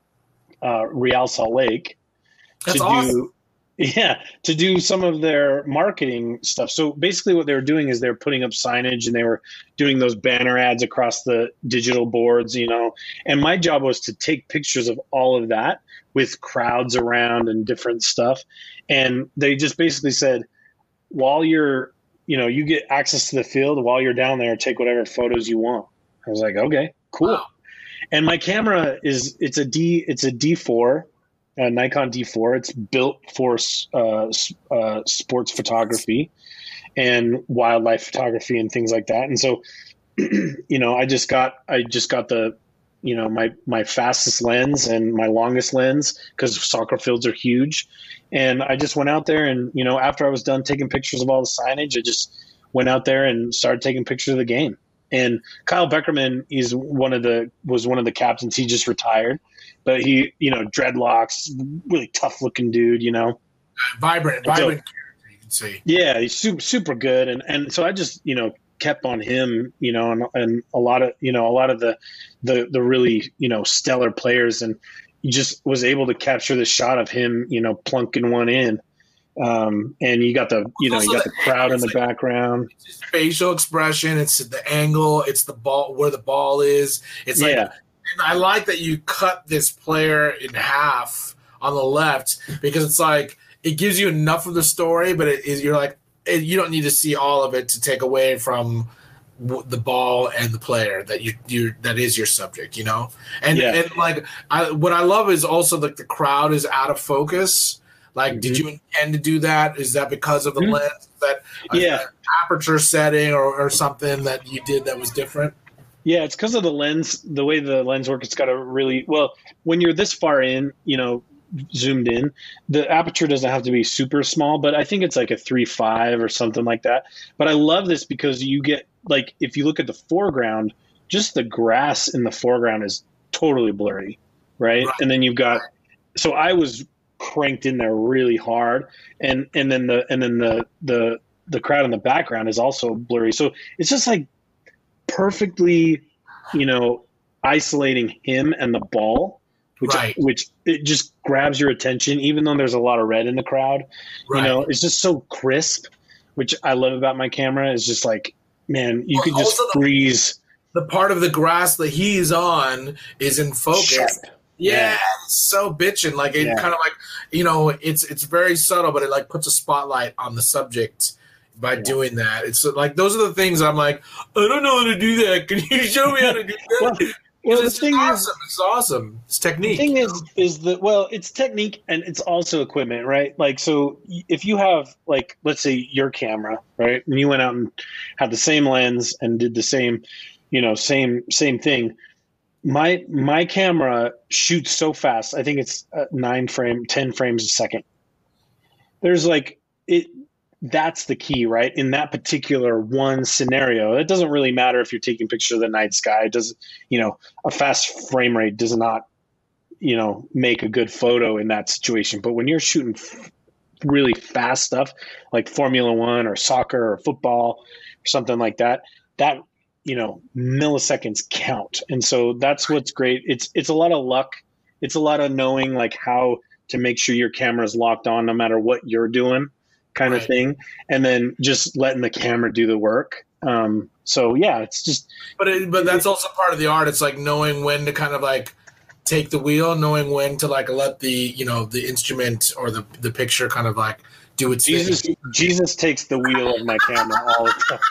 uh, Real Salt Lake That's to awesome. do, yeah, to do some of their marketing stuff. So basically what they were doing is they were putting up signage and they were doing those banner ads across the digital boards, you know, and my job was to take pictures of all of that with crowds around and different stuff. And they just basically said, while you're, you know, you get access to the field while you're down there, take whatever photos you want. I was like, okay, cool. Wow. And my camera is, it's a D, it's a D four, a Nikon D four. It's built for uh, uh, sports photography and wildlife photography and things like that. And so, you know, I just got, I just got the, you know, my, my fastest lens and my longest lens because soccer fields are huge. And I just went out there and, you know, after I was done taking pictures of all the signage, I just went out there and started taking pictures of the game. And Kyle Beckerman is one of the, was one of the captains. He just retired, but he, you know, dreadlocks, really tough looking dude, you know, Vibrant, so, vibrant character, you can see. yeah, he's super, super good. And, and so I just, you know, kept on him, you know, and, and a lot of, you know, a lot of the, the, the really, you know, stellar players. And he just was able to capture the shot of him, you know, plunking one in. Um, and you got the, you know, Also you got the the crowd in the like, background. It's his facial expression. It's the angle. It's the ball, where the ball is. It's like, Yeah. and I like that you cut this player in half on the left because it's like, it gives you enough of the story, but it is, you're like, it, you don't need to see all of it to take away from w- the ball and the player that you you that is your subject, you know. And Yeah. and like I, what I love is also like the crowd is out of focus. Like, Mm-hmm. did you intend to do that? Is that because of the Mhm. lens, that uh, Yeah. aperture setting, or, or something that you did that was different? Yeah, it's because of the lens, the way the lens works. It's got a really, well, when you're this far in, you know, zoomed in, the aperture doesn't have to be super small, but I think it's like a three five or something like that. But I love this because you get, like, if you look at the foreground, just the grass in the foreground is totally blurry, right? Right. And then you've got, so I was cranked in there really hard, and and then the and then the the the crowd in the background is also blurry. So it's just like perfectly, you know, isolating him and the ball, which Right. which it just grabs your attention, even though there's a lot of red in the crowd. Right. You know, it's just so crisp, which I love about my camera. Is just like, man, you Well, could just also the- freeze. The part of the grass that he's on is in focus. Sharp. Yeah, Yeah. it's so bitchin'. Like it Yeah. kind of like, you know, it's it's very subtle, but it like puts a spotlight on the subject by Yeah. doing that. It's like those are the things I'm like, I don't know how to do that. Can you show me how to do that? Well, well, the it's thing is, awesome. It's awesome. It's the technique. thing is, is that, well, it's technique and it's also equipment, right? Like, so y- if you have, like, let's say your camera, right, and you went out and had the same lens and did the same, you know, same same thing. My my camera shoots so fast. I think it's uh, nine frame, ten frames a second. There's like it. That's the key, right? In that particular one scenario, it doesn't really matter if you're taking pictures of the night sky. It doesn't, you know, a fast frame rate does not, you know, make a good photo in that situation. But when you're shooting f- really fast stuff like Formula One or soccer or football or something like that, that, you know, milliseconds count. And so that's what's great. It's it's a lot of luck. It's a lot of knowing like how to make sure your camera is locked on no matter what you're doing, kind of Right. thing. And then just letting the camera do the work. Um, so yeah, it's just, But it, but that's also part of the art. It's like knowing when to kind of like take the wheel, knowing when to like let the, you know, the instrument or the the picture kind of like do its Jesus, thing. Jesus takes the wheel of my camera all the time.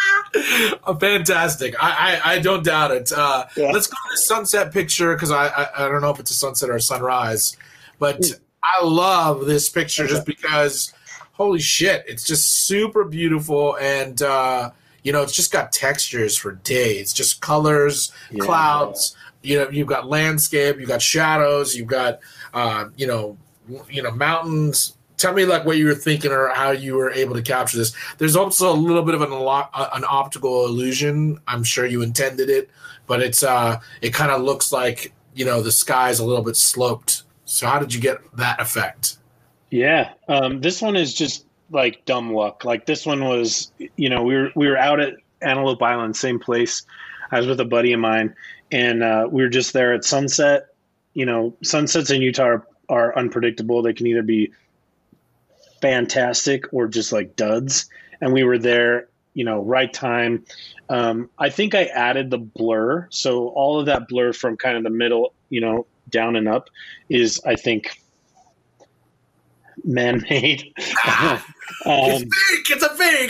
Uh, fantastic. I, I I don't doubt it. Uh, Yeah. Let's go to the sunset picture because I, I I don't know if it's a sunset or a sunrise, but I love this picture just because holy shit, it's just super beautiful and uh, you know, it's just got textures for days, just colors, Yeah. clouds. You know, you've got landscape, you've got shadows, you've got uh, you know, you know, mountains. Tell me like what you were thinking or how you were able to capture this. There's also a little bit of an alo- uh, an optical illusion. I'm sure you intended it, but it's uh, it kind of looks like, you know, the sky's a little bit sloped. So how did you get that effect? Yeah. Um, this one is just, like dumb luck. Like this one was, you know, we were we were out at Antelope Island, same place. I was with a buddy of mine, and uh, we were just there at sunset. You know, sunsets in Utah are, are unpredictable. They can either be fantastic or just like duds. And we were there, you know, right time. Um, I think I added the blur. So all of that blur from kind of the middle, you know, down and up is, I think, man-made. um, it's fake. It's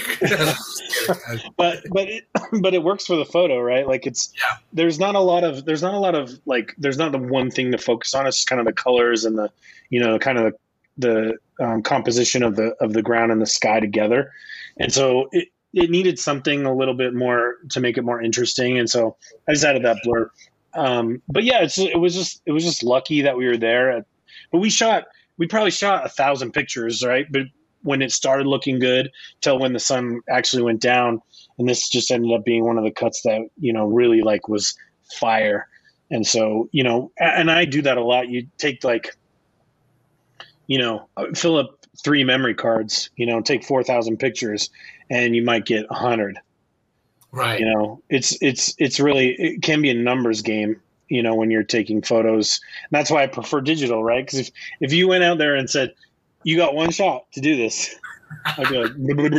a fake. but but it, but it works for the photo, right? Like it's yeah. there's not a lot of there's not a lot of like there's not the one thing to focus on. It's just kind of the colors and the you know kind of the, the um, composition of the of the ground and the sky together. And so it it needed something a little bit more to make it more interesting. And so I just added that blur. Um, but yeah, it's it was just it was just lucky that we were there. At, but we shot. We probably shot a thousand pictures, right? But when it started looking good till when the sun actually went down, and this just ended up being one of the cuts that, you know, really like was fire. And so, you know, and I do that a lot. You take like, you know, fill up three memory cards, you know, take four thousand pictures and you might get a hundred, right? You know, it's, it's, it's really, it can be a numbers game. You know, when you're taking photos. And that's why I prefer digital, right? Because if, if you went out there and said, you got one shot to do this, I'd be like,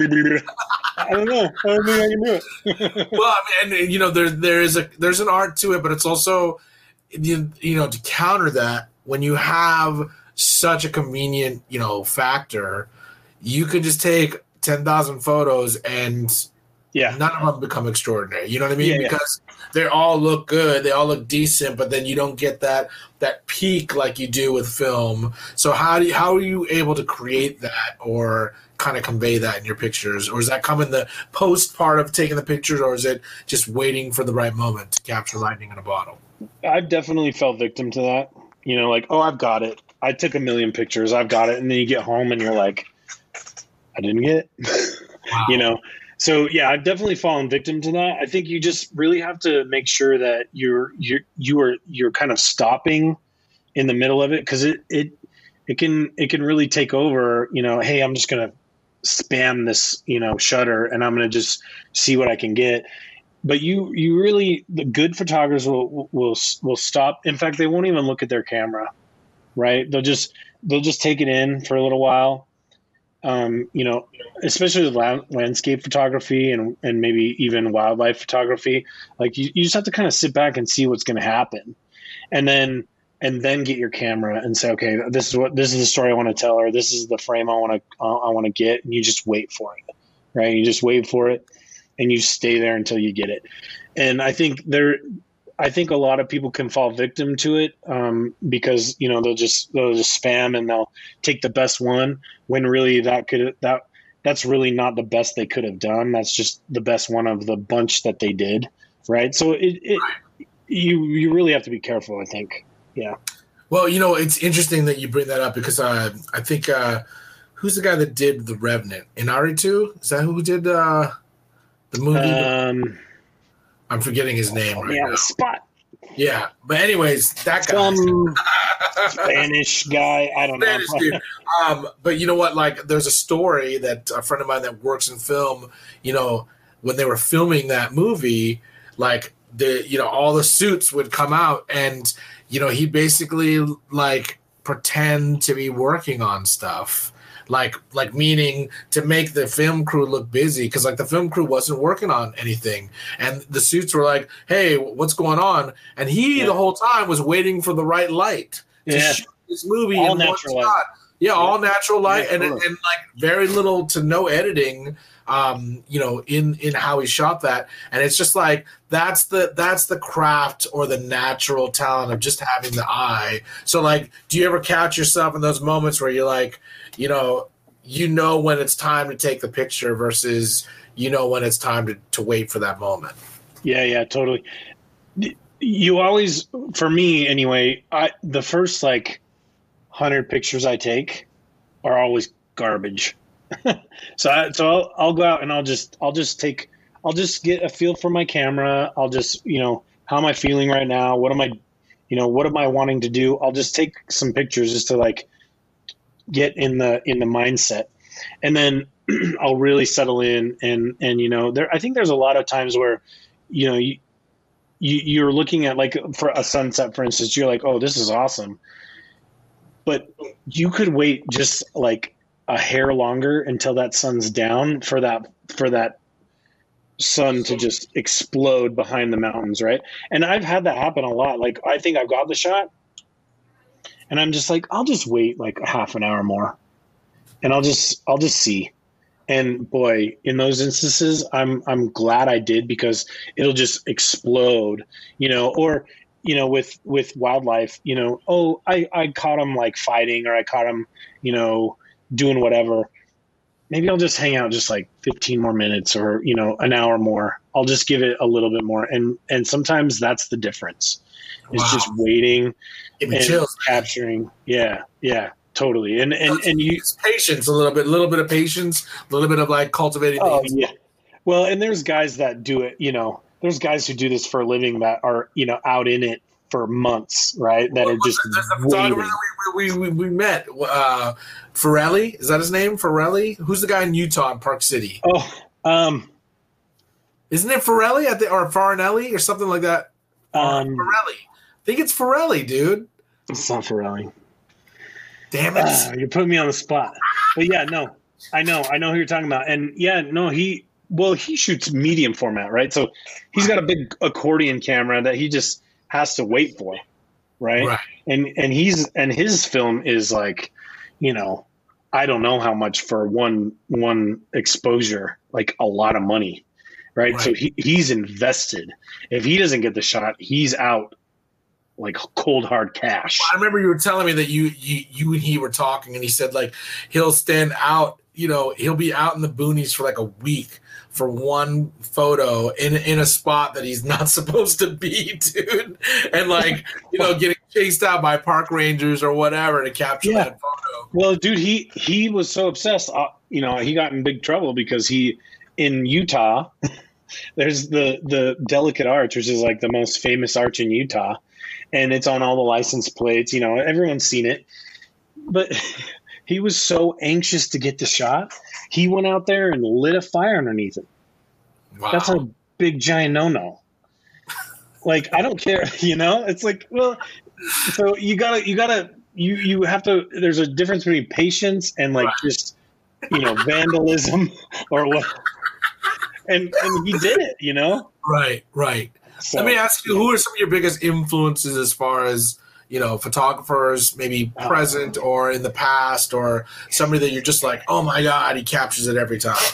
I don't know. I don't think I can do it. Well, I mean, and, you know, there, there is a, there's an art to it, but it's also, you, you know, to counter that, when you have such a convenient, you know, factor, you could just take ten thousand photos and yeah, none of them become extraordinary. You know what I mean? Yeah, because yeah. they all look good, they all look decent, but then you don't get that that peak like you do with film. So how do you, how are you able to create that or kind of convey that in your pictures? Or is that come in the post part of taking the pictures, or is it just waiting for the right moment to capture lightning in a bottle? I've definitely fell victim to that. You know, like, oh, I've got it. I took a million pictures. I've got it. And then you get home and you're like, I didn't get it. Wow. You know? So yeah, I've definitely fallen victim to that. I think you just really have to make sure that you're you're you are you're kind of stopping in the middle of it, because it it it can it can really take over. You know, hey, I'm just gonna spam this you know shutter and I'm gonna just see what I can get. But you you really the good photographers will will will stop. In fact, they won't even look at their camera, right? They'll just they'll just take it in for a little while. Um, you know, especially with land, landscape photography and, and maybe even wildlife photography, like you, you just have to kind of sit back and see what's going to happen, and then and then get your camera and say, okay, this is what this is the story I want to tell, or this is the frame I want to uh, I want to get, and you just wait for it, right? You just wait for it, and you stay there until you get it. And I think there. I think a lot of people can fall victim to it um, because, you know, they'll just they'll just spam and they'll take the best one when really that could that that's really not the best they could have done. That's just the best one of the bunch that they did. Right. So it, it you you really have to be careful, I think. Yeah. Well, you know, it's interesting that you bring that up because uh, I think uh, who's the guy that did The Revenant? Inarritu? Is that who did uh, the movie? Um, I'm forgetting his name right yeah, now. Spot. Yeah, but anyways, that guy, some Spanish guy. I don't Spanish know. dude. Um, but you know what? Like, there's a story that a friend of mine that works in film. You know, when they were filming that movie, like the you know all the suits would come out, and you know he basically like pretend to be working on stuff. Like, like meaning to make the film crew look busy, because like the film crew wasn't working on anything, and the suits were like, "Hey, what's going on?" And he yeah. the whole time was waiting for the right light to yeah. shoot this movie all in natural one light. shot. Yeah, yeah, all natural light, yeah, and cool. and like very little to no editing. Um, you know, in in how he shot that, and it's just like that's the that's the craft or the natural talent of just having the eye. So, like, do you ever catch yourself in those moments where you're like, you know, you know when it's time to take the picture versus you know when it's time to, to wait for that moment? Yeah, yeah, totally. You always, for me anyway, I the first like hundred pictures I take are always garbage. so I, so I'll, I'll go out and I'll just I'll just take I'll just get a feel for my camera. I'll just you know how am I feeling right now? What am I you know what am I wanting to do? I'll just take some pictures just to like get in the in the mindset. and then I'll really settle in. And and you know, there I think there's a lot of times where, you know, you, you you're looking at like for a sunset, for instance, you're like, oh, this is awesome, but you could wait just like a hair longer until that sun's down for that for that sun to just explode behind the mountains, right? And I've had that happen a lot. Like I think I've got the shot, and I'm just like, I'll just wait like half an hour more, and I'll just I'll just see. And boy, in those instances, I'm I'm glad I did, because it'll just explode, you know. Or you know, with with wildlife, you know, oh, I I caught him like fighting, or I caught him, you know, doing whatever. Maybe I'll just hang out just like fifteen more minutes, or, you know, an hour more. I'll just give it a little bit more. And, and sometimes that's the difference. It's wow. just waiting and chills, capturing. Yeah. Yeah, totally. And, and, and you patience, a little bit, a little bit of patience, a little bit of like cultivating. Oh things. Yeah. Well, and there's guys that do it, you know, there's guys who do this for a living that are, you know, out in it for months, right? That well, are just there's a photographer that we, we, we, we met. Uh, Farrelly, is that his name? Farrelly? Who's the guy in Utah in Park City? Oh, um, isn't it Farrelly at the, or Farinelli or something like that? Um, Farrelly. I think it's Farrelly, dude. It's not Farrelly. Damn it! Uh, you're putting me on the spot. But yeah, no, I know, I know who you're talking about, and yeah, no, he. Well, he shoots medium format, right? So he's got a big accordion camera that he just has to wait for, right? Right. And and he's and his film is like, you know, I don't know how much for one one exposure, like a lot of money, right? right. So he, he's invested. If he doesn't get the shot, he's out like cold hard cash. I remember you were telling me that you you you and he were talking, and he said like he'll stand out, you know, he'll be out in the boonies for like a week for one photo in in a spot that he's not supposed to be, dude. And like, you know, getting chased out by park rangers or whatever to capture yeah. that photo. Well, dude, he he was so obsessed. Uh, you know, he got in big trouble because he in Utah. There's the the Delicate Arch, which is like the most famous arch in Utah, and it's on all the license plates. You know, everyone's seen it, but. He was so anxious to get the shot, he went out there and lit a fire underneath it. Wow. That's a big, giant no-no. Like, I don't care, you know? It's like, well, so you gotta, you gotta, you, you have to, there's a difference between patience and, like, right. just, you know, vandalism or what. And, and he did it, you know? Right, right. So, let me ask you, who are some of your biggest influences as far as, you know, photographers, maybe present or in the past, or somebody that you're just like, oh my God, he captures it every time?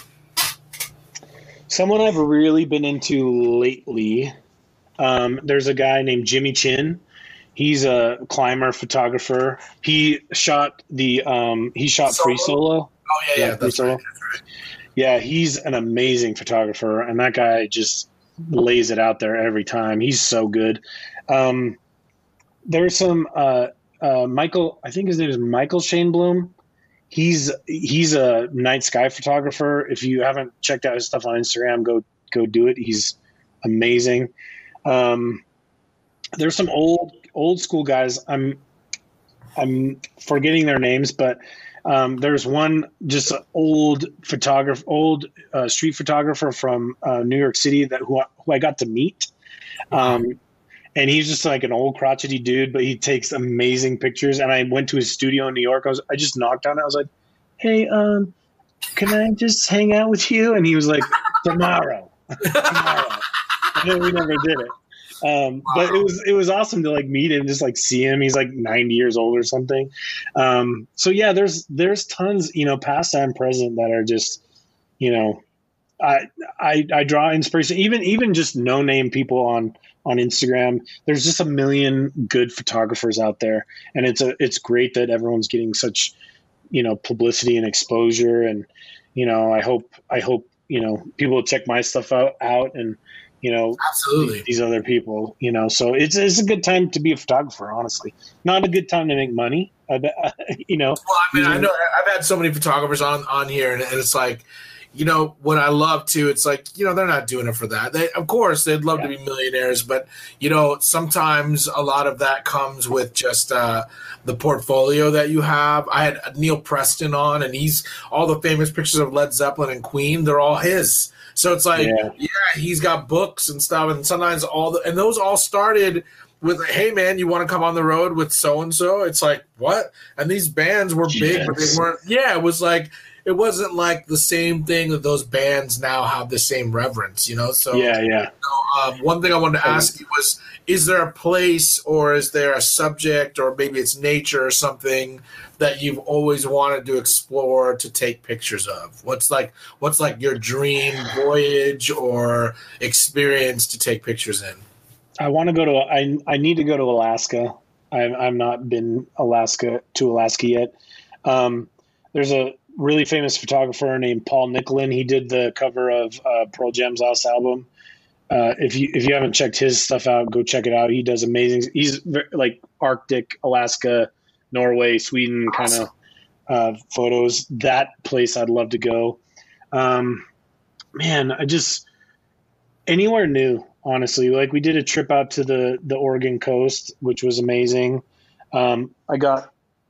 Someone I've really been into lately, um, there's a guy named Jimmy Chin. He's a climber photographer. He shot the, um, he shot solo? Free Solo. Oh yeah, yeah, that's right, that's right. Yeah, he's an amazing photographer, and that guy just lays it out there every time. He's so good. Um, There's some uh, uh, Michael. I think his name is Michael Shane Bloom. He's he's a night sky photographer. If you haven't checked out his stuff on Instagram, go go do it. He's amazing. Um, there's some old old school guys. I'm I'm forgetting their names, but um, there's one just an old photographer, old uh, street photographer from uh, New York City that who I, who I got to meet. Um, And he's just like an old crotchety dude, but he takes amazing pictures. And I went to his studio in New York. I was, I just knocked on it. I was like, "Hey, um, can I just hang out with you?" And he was like, "Tomorrow, tomorrow." And then we never did it. Um, but it was, it was awesome to like meet him, just like see him. He's like ninety years old or something. Um, so yeah, there's, there's tons, you know, past and present that are just, you know, I, I, I draw inspiration, even, even just no name people on, on Instagram. There's just a million good photographers out there, and it's a it's great that everyone's getting such, you know, publicity and exposure. And you know, I hope I hope you know people will check my stuff out out and you know absolutely these other people. You know, so it's it's a good time to be a photographer. Honestly, not a good time to make money. I bet, you know. Well, I mean, I know I've had so many photographers on on here, and, and it's like, you know, what I love too, it's like, you know, they're not doing it for that. They, of course, they'd love yeah. to be millionaires, but, you know, sometimes a lot of that comes with just uh, the portfolio that you have. I had Neil Preston on, and he's all the famous pictures of Led Zeppelin and Queen, they're all his. So it's like, yeah, yeah he's got books and stuff, and sometimes all the, and those all started with, hey, man, you want to come on the road with so-and-so? It's like, what? And these bands were big, yes. but they weren't, yeah, it was like, it wasn't like the same thing that those bands now have the same reverence, you know? So yeah, yeah. You know, um, one thing I wanted to ask you was, is there a place or is there a subject or maybe it's nature or something that you've always wanted to explore to take pictures of? What's like, what's like your dream voyage or experience to take pictures in? I want to go to, I, I need to go to Alaska. I've, I've not been Alaska to Alaska yet. Um, there's a really famous photographer named Paul Nicklin. He did the cover of uh, Pearl Jam's last album. Uh, if you if you haven't checked his stuff out, go check it out. He does amazing. He's very, like Arctic, Alaska, Norway, Sweden kind of uh, photos. That place I'd love to go. Um, man, I just anywhere new. Honestly, like we did a trip out to the the Oregon coast, which was amazing. Um, I got.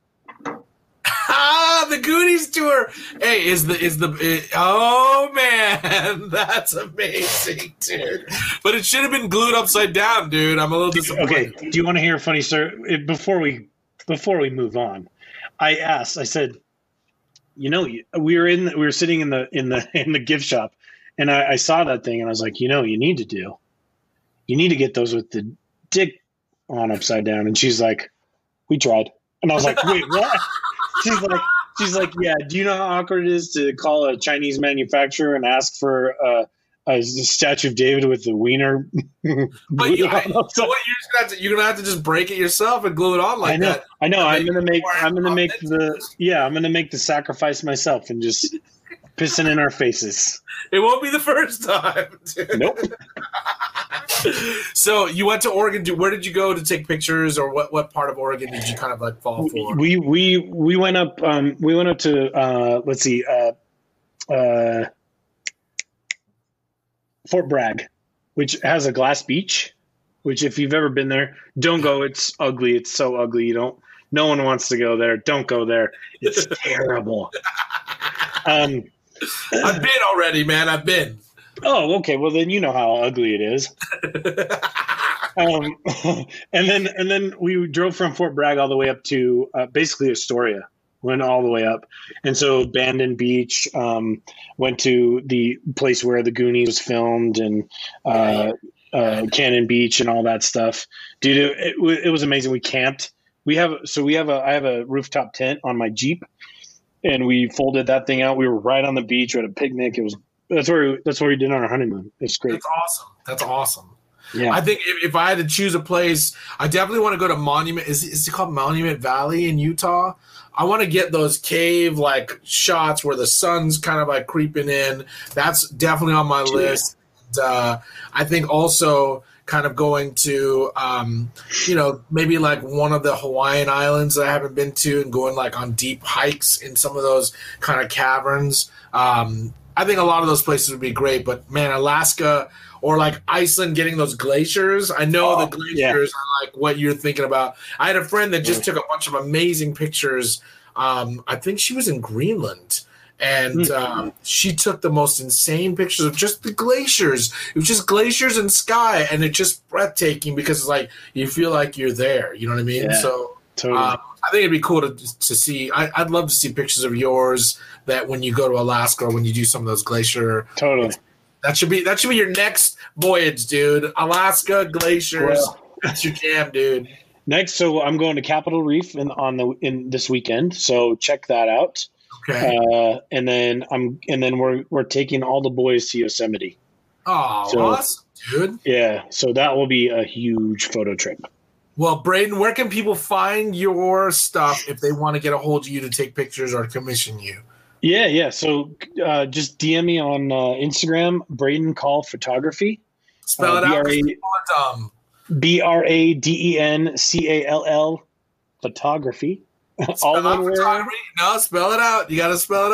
Ah, the Goonies tour. Hey, is the is the is, oh man, that's amazing, dude. But it should have been glued upside down, dude. I'm a little disappointed. Okay, do you want to hear a funny story before we before we move on? I asked. I said, you know, we were in we were sitting in the in the in the gift shop, and I, I saw that thing, and I was like, you know, you need to do, you need to get those with the dick on upside down. And she's like, we tried, and I was like, wait, what? She's like, she's like, yeah. Do you know how awkward it is to call a Chinese manufacturer and ask for uh, a statue of David with the wiener? But you, I, so what you're gonna have to, you're gonna have to just break it yourself and glue it on like I know, that. I know. I'm gonna make. I'm gonna make the. Yeah, I'm gonna make the sacrifice myself and just pissing in our faces. It won't be the first time. Dude. Nope. So you went to Oregon. Where did you go to take pictures, or what, what part of Oregon did you kind of like fall for? We we we went up. Um, we went up to uh, let's see, uh, uh, Fort Bragg, which has a glass beach. Which, if you've ever been there, don't go. It's ugly. It's so ugly. You don't. No one wants to go there. Don't go there. It's terrible. Um, I've been already, man. I've been. Oh, okay. Well, then you know how ugly it is. um, and then and then we drove from Fort Bragg all the way up to uh, basically Astoria. Went all the way up, and so Bandon Beach. Um, went to the place where the Goonies was filmed, and uh, uh, Cannon Beach, and all that stuff. Dude, it, it, it was amazing. We camped. We have so we have a I have a rooftop tent on my Jeep, and we folded that thing out. We were right on the beach. We had a picnic. It was. That's where we, that's where we did on our honeymoon. It's great. That's awesome. That's awesome. Yeah. I think if, if I had to choose a place, I definitely want to go to Monument. Is, is it called Monument Valley in Utah? I want to get those cave like shots where the sun's kind of like creeping in. That's definitely on my yeah. list. And, uh, I think also kind of going to, um, you know, maybe like one of the Hawaiian islands that I haven't been to, and going like on deep hikes in some of those kind of caverns. Um, I think a lot of those places would be great, but man, Alaska or like Iceland, getting those glaciers. I know oh, the glaciers yeah. are like what you're thinking about. I had a friend that just took a bunch of amazing pictures. Um, I think she was in Greenland, and mm-hmm. um, she took the most insane pictures of just the glaciers. It was just glaciers and sky, and it's just breathtaking because it's like you feel like you're there. You know what I mean? Yeah, so totally. Um, I think it'd be cool to to see. I, I'd love to see pictures of yours that when you go to Alaska or when you do some of those glacier. Totally. That should be that should be your next voyage, dude. Alaska glaciers. Well, that's your jam, dude. Next, so I'm going to Capitol Reef in on the in this weekend. So check that out. Okay. Uh, and then I'm and then we're we're taking all the boys to Yosemite. Oh, so, awesome, dude. Yeah. So that will be a huge photo trip. Well, Braden, where can people find your stuff if they want to get a hold of you to take pictures or commission you? Yeah, yeah. So uh, just D M me on uh, Instagram, Braden Call Photography. Spell it uh, out. People are dumb. B R A D E N C A L L Photography. All one word. No, spell it out. You got to spell it out.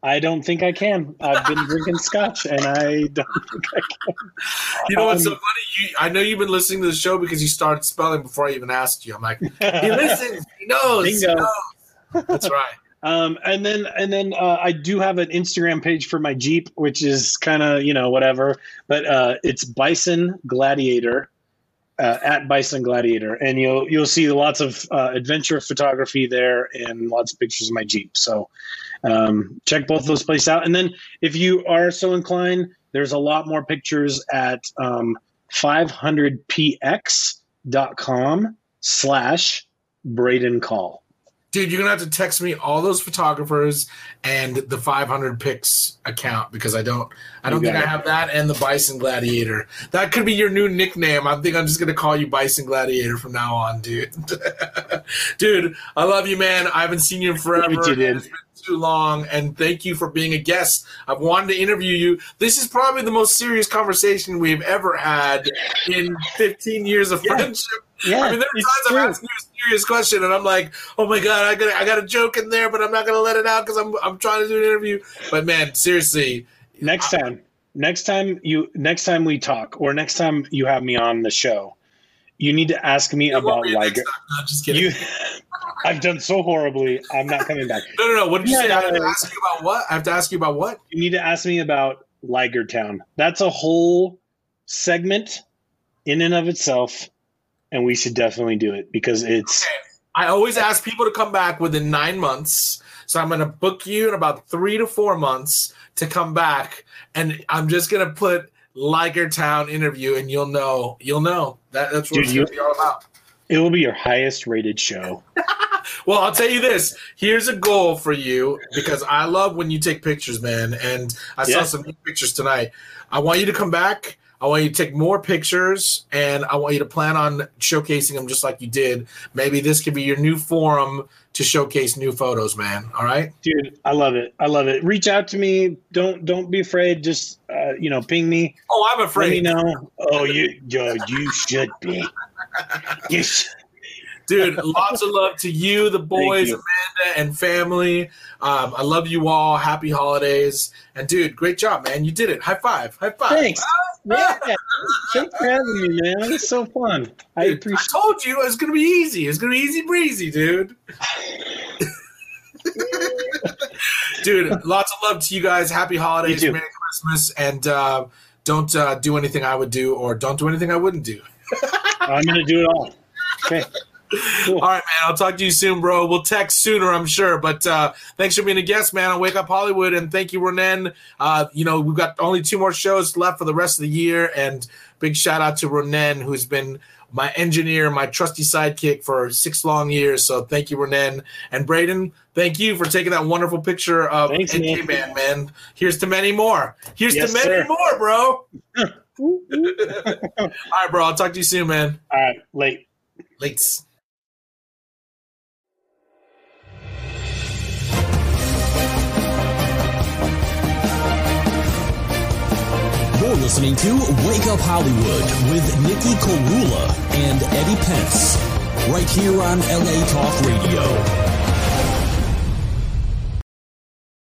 I don't think I can. I've been drinking scotch, and I don't think I can. You know what's Um, so funny? You, I know you've been listening to the show because you started spelling before I even asked you. I'm like, he listens. He knows. He Bingo. knows. That's right. Um, and then and then uh, I do have an Instagram page for my Jeep, which is kind of, you know, whatever. But uh, it's Bison Gladiator, uh, at Bison Gladiator, and you'll you'll see lots of uh, adventure photography there and lots of pictures of my Jeep. So um, check both those places out. And then if you are so inclined, there's a lot more pictures at um, five hundred p x dot com slash Braden Call. Dude, you're going to have to text me all those photographers and the five hundred pics account because I don't I don't think I have that and the Bison Gladiator. That could be your new nickname. I think I'm just going to call you Bison Gladiator from now on, dude. Dude, I love you, man. I haven't seen you in forever. You did. It's been too long, and thank you for being a guest. I've wanted to interview you. This is probably the most serious conversation we've ever had in fifteen years of Yeah. friendship. Yeah, I mean, there are it's times true. I've asked you a serious question, and I'm like, "Oh my god, I got I got a joke in there, but I'm not gonna let it out because I'm I'm trying to do an interview." But man, seriously, Next time, next time you, next time we talk, or next time you have me on the show, you need to ask me it won't about be next Liger. time. No, just kidding. You, I've done so horribly. I'm not coming back. no, no, no. What did you Yeah, say? I have to no. ask you about what? I have to ask you about what? You need to ask me about Liger Town. That's a whole segment in and of itself, and we should definitely do it because it's. Okay. I always ask people to come back within nine months. So I'm going to book you in about three to four months to come back. And I'm just going to put Liger Town interview and you'll know. You'll know. That, that's what Dude, it's you- going to be all about. It will be your highest rated show. Well, I'll tell you this. Here's a goal for you because I love when you take pictures, man. And I saw Yeah. some new pictures tonight. I want you to come back. I want you to take more pictures, and I want you to plan on showcasing them just like you did. Maybe this could be your new forum to showcase new photos, man. All right? Dude, I love it. I love it. Reach out to me. Don't don't be afraid. Just uh, you know, ping me. Oh, I'm Let me afraid. know. Oh, you yo, you should be. You should. Dude, lots of love to you, the boys, you. Amanda, and family. Um, I love you all. Happy holidays. And, dude, great job, man. You did it. High five. High five. Thanks. Yeah. Thanks for having me, man. It's so fun. I Dude, appreciate I told you it was going to be easy. It's going to be easy breezy, dude. Dude, lots of love to you guys. Happy holidays. You too. Merry Christmas. And uh, don't uh, do anything I would do or don't do anything I wouldn't do. I'm going to do it all. Okay. Cool. All right, man. I'll talk to you soon, bro. We'll text sooner, I'm sure. But uh, thanks for being a guest, man, on Wake Up Hollywood. And thank you, Ronen. Uh, you know, we've got only two more shows left for the rest of the year. And big shout out to Ronen, who's been my engineer, my trusty sidekick for six long years. So thank you, Ronen. And Braden, thank you for taking that wonderful picture of Thanks, N K man. Man, man. Here's to many more. Here's Yes, to many sir. more, bro. All right, bro. I'll talk to you soon, man. All right. Late. Lates. You're listening to Wake Up Hollywood with Nikki Korula and Eddie Pence, right here on L A Talk Radio.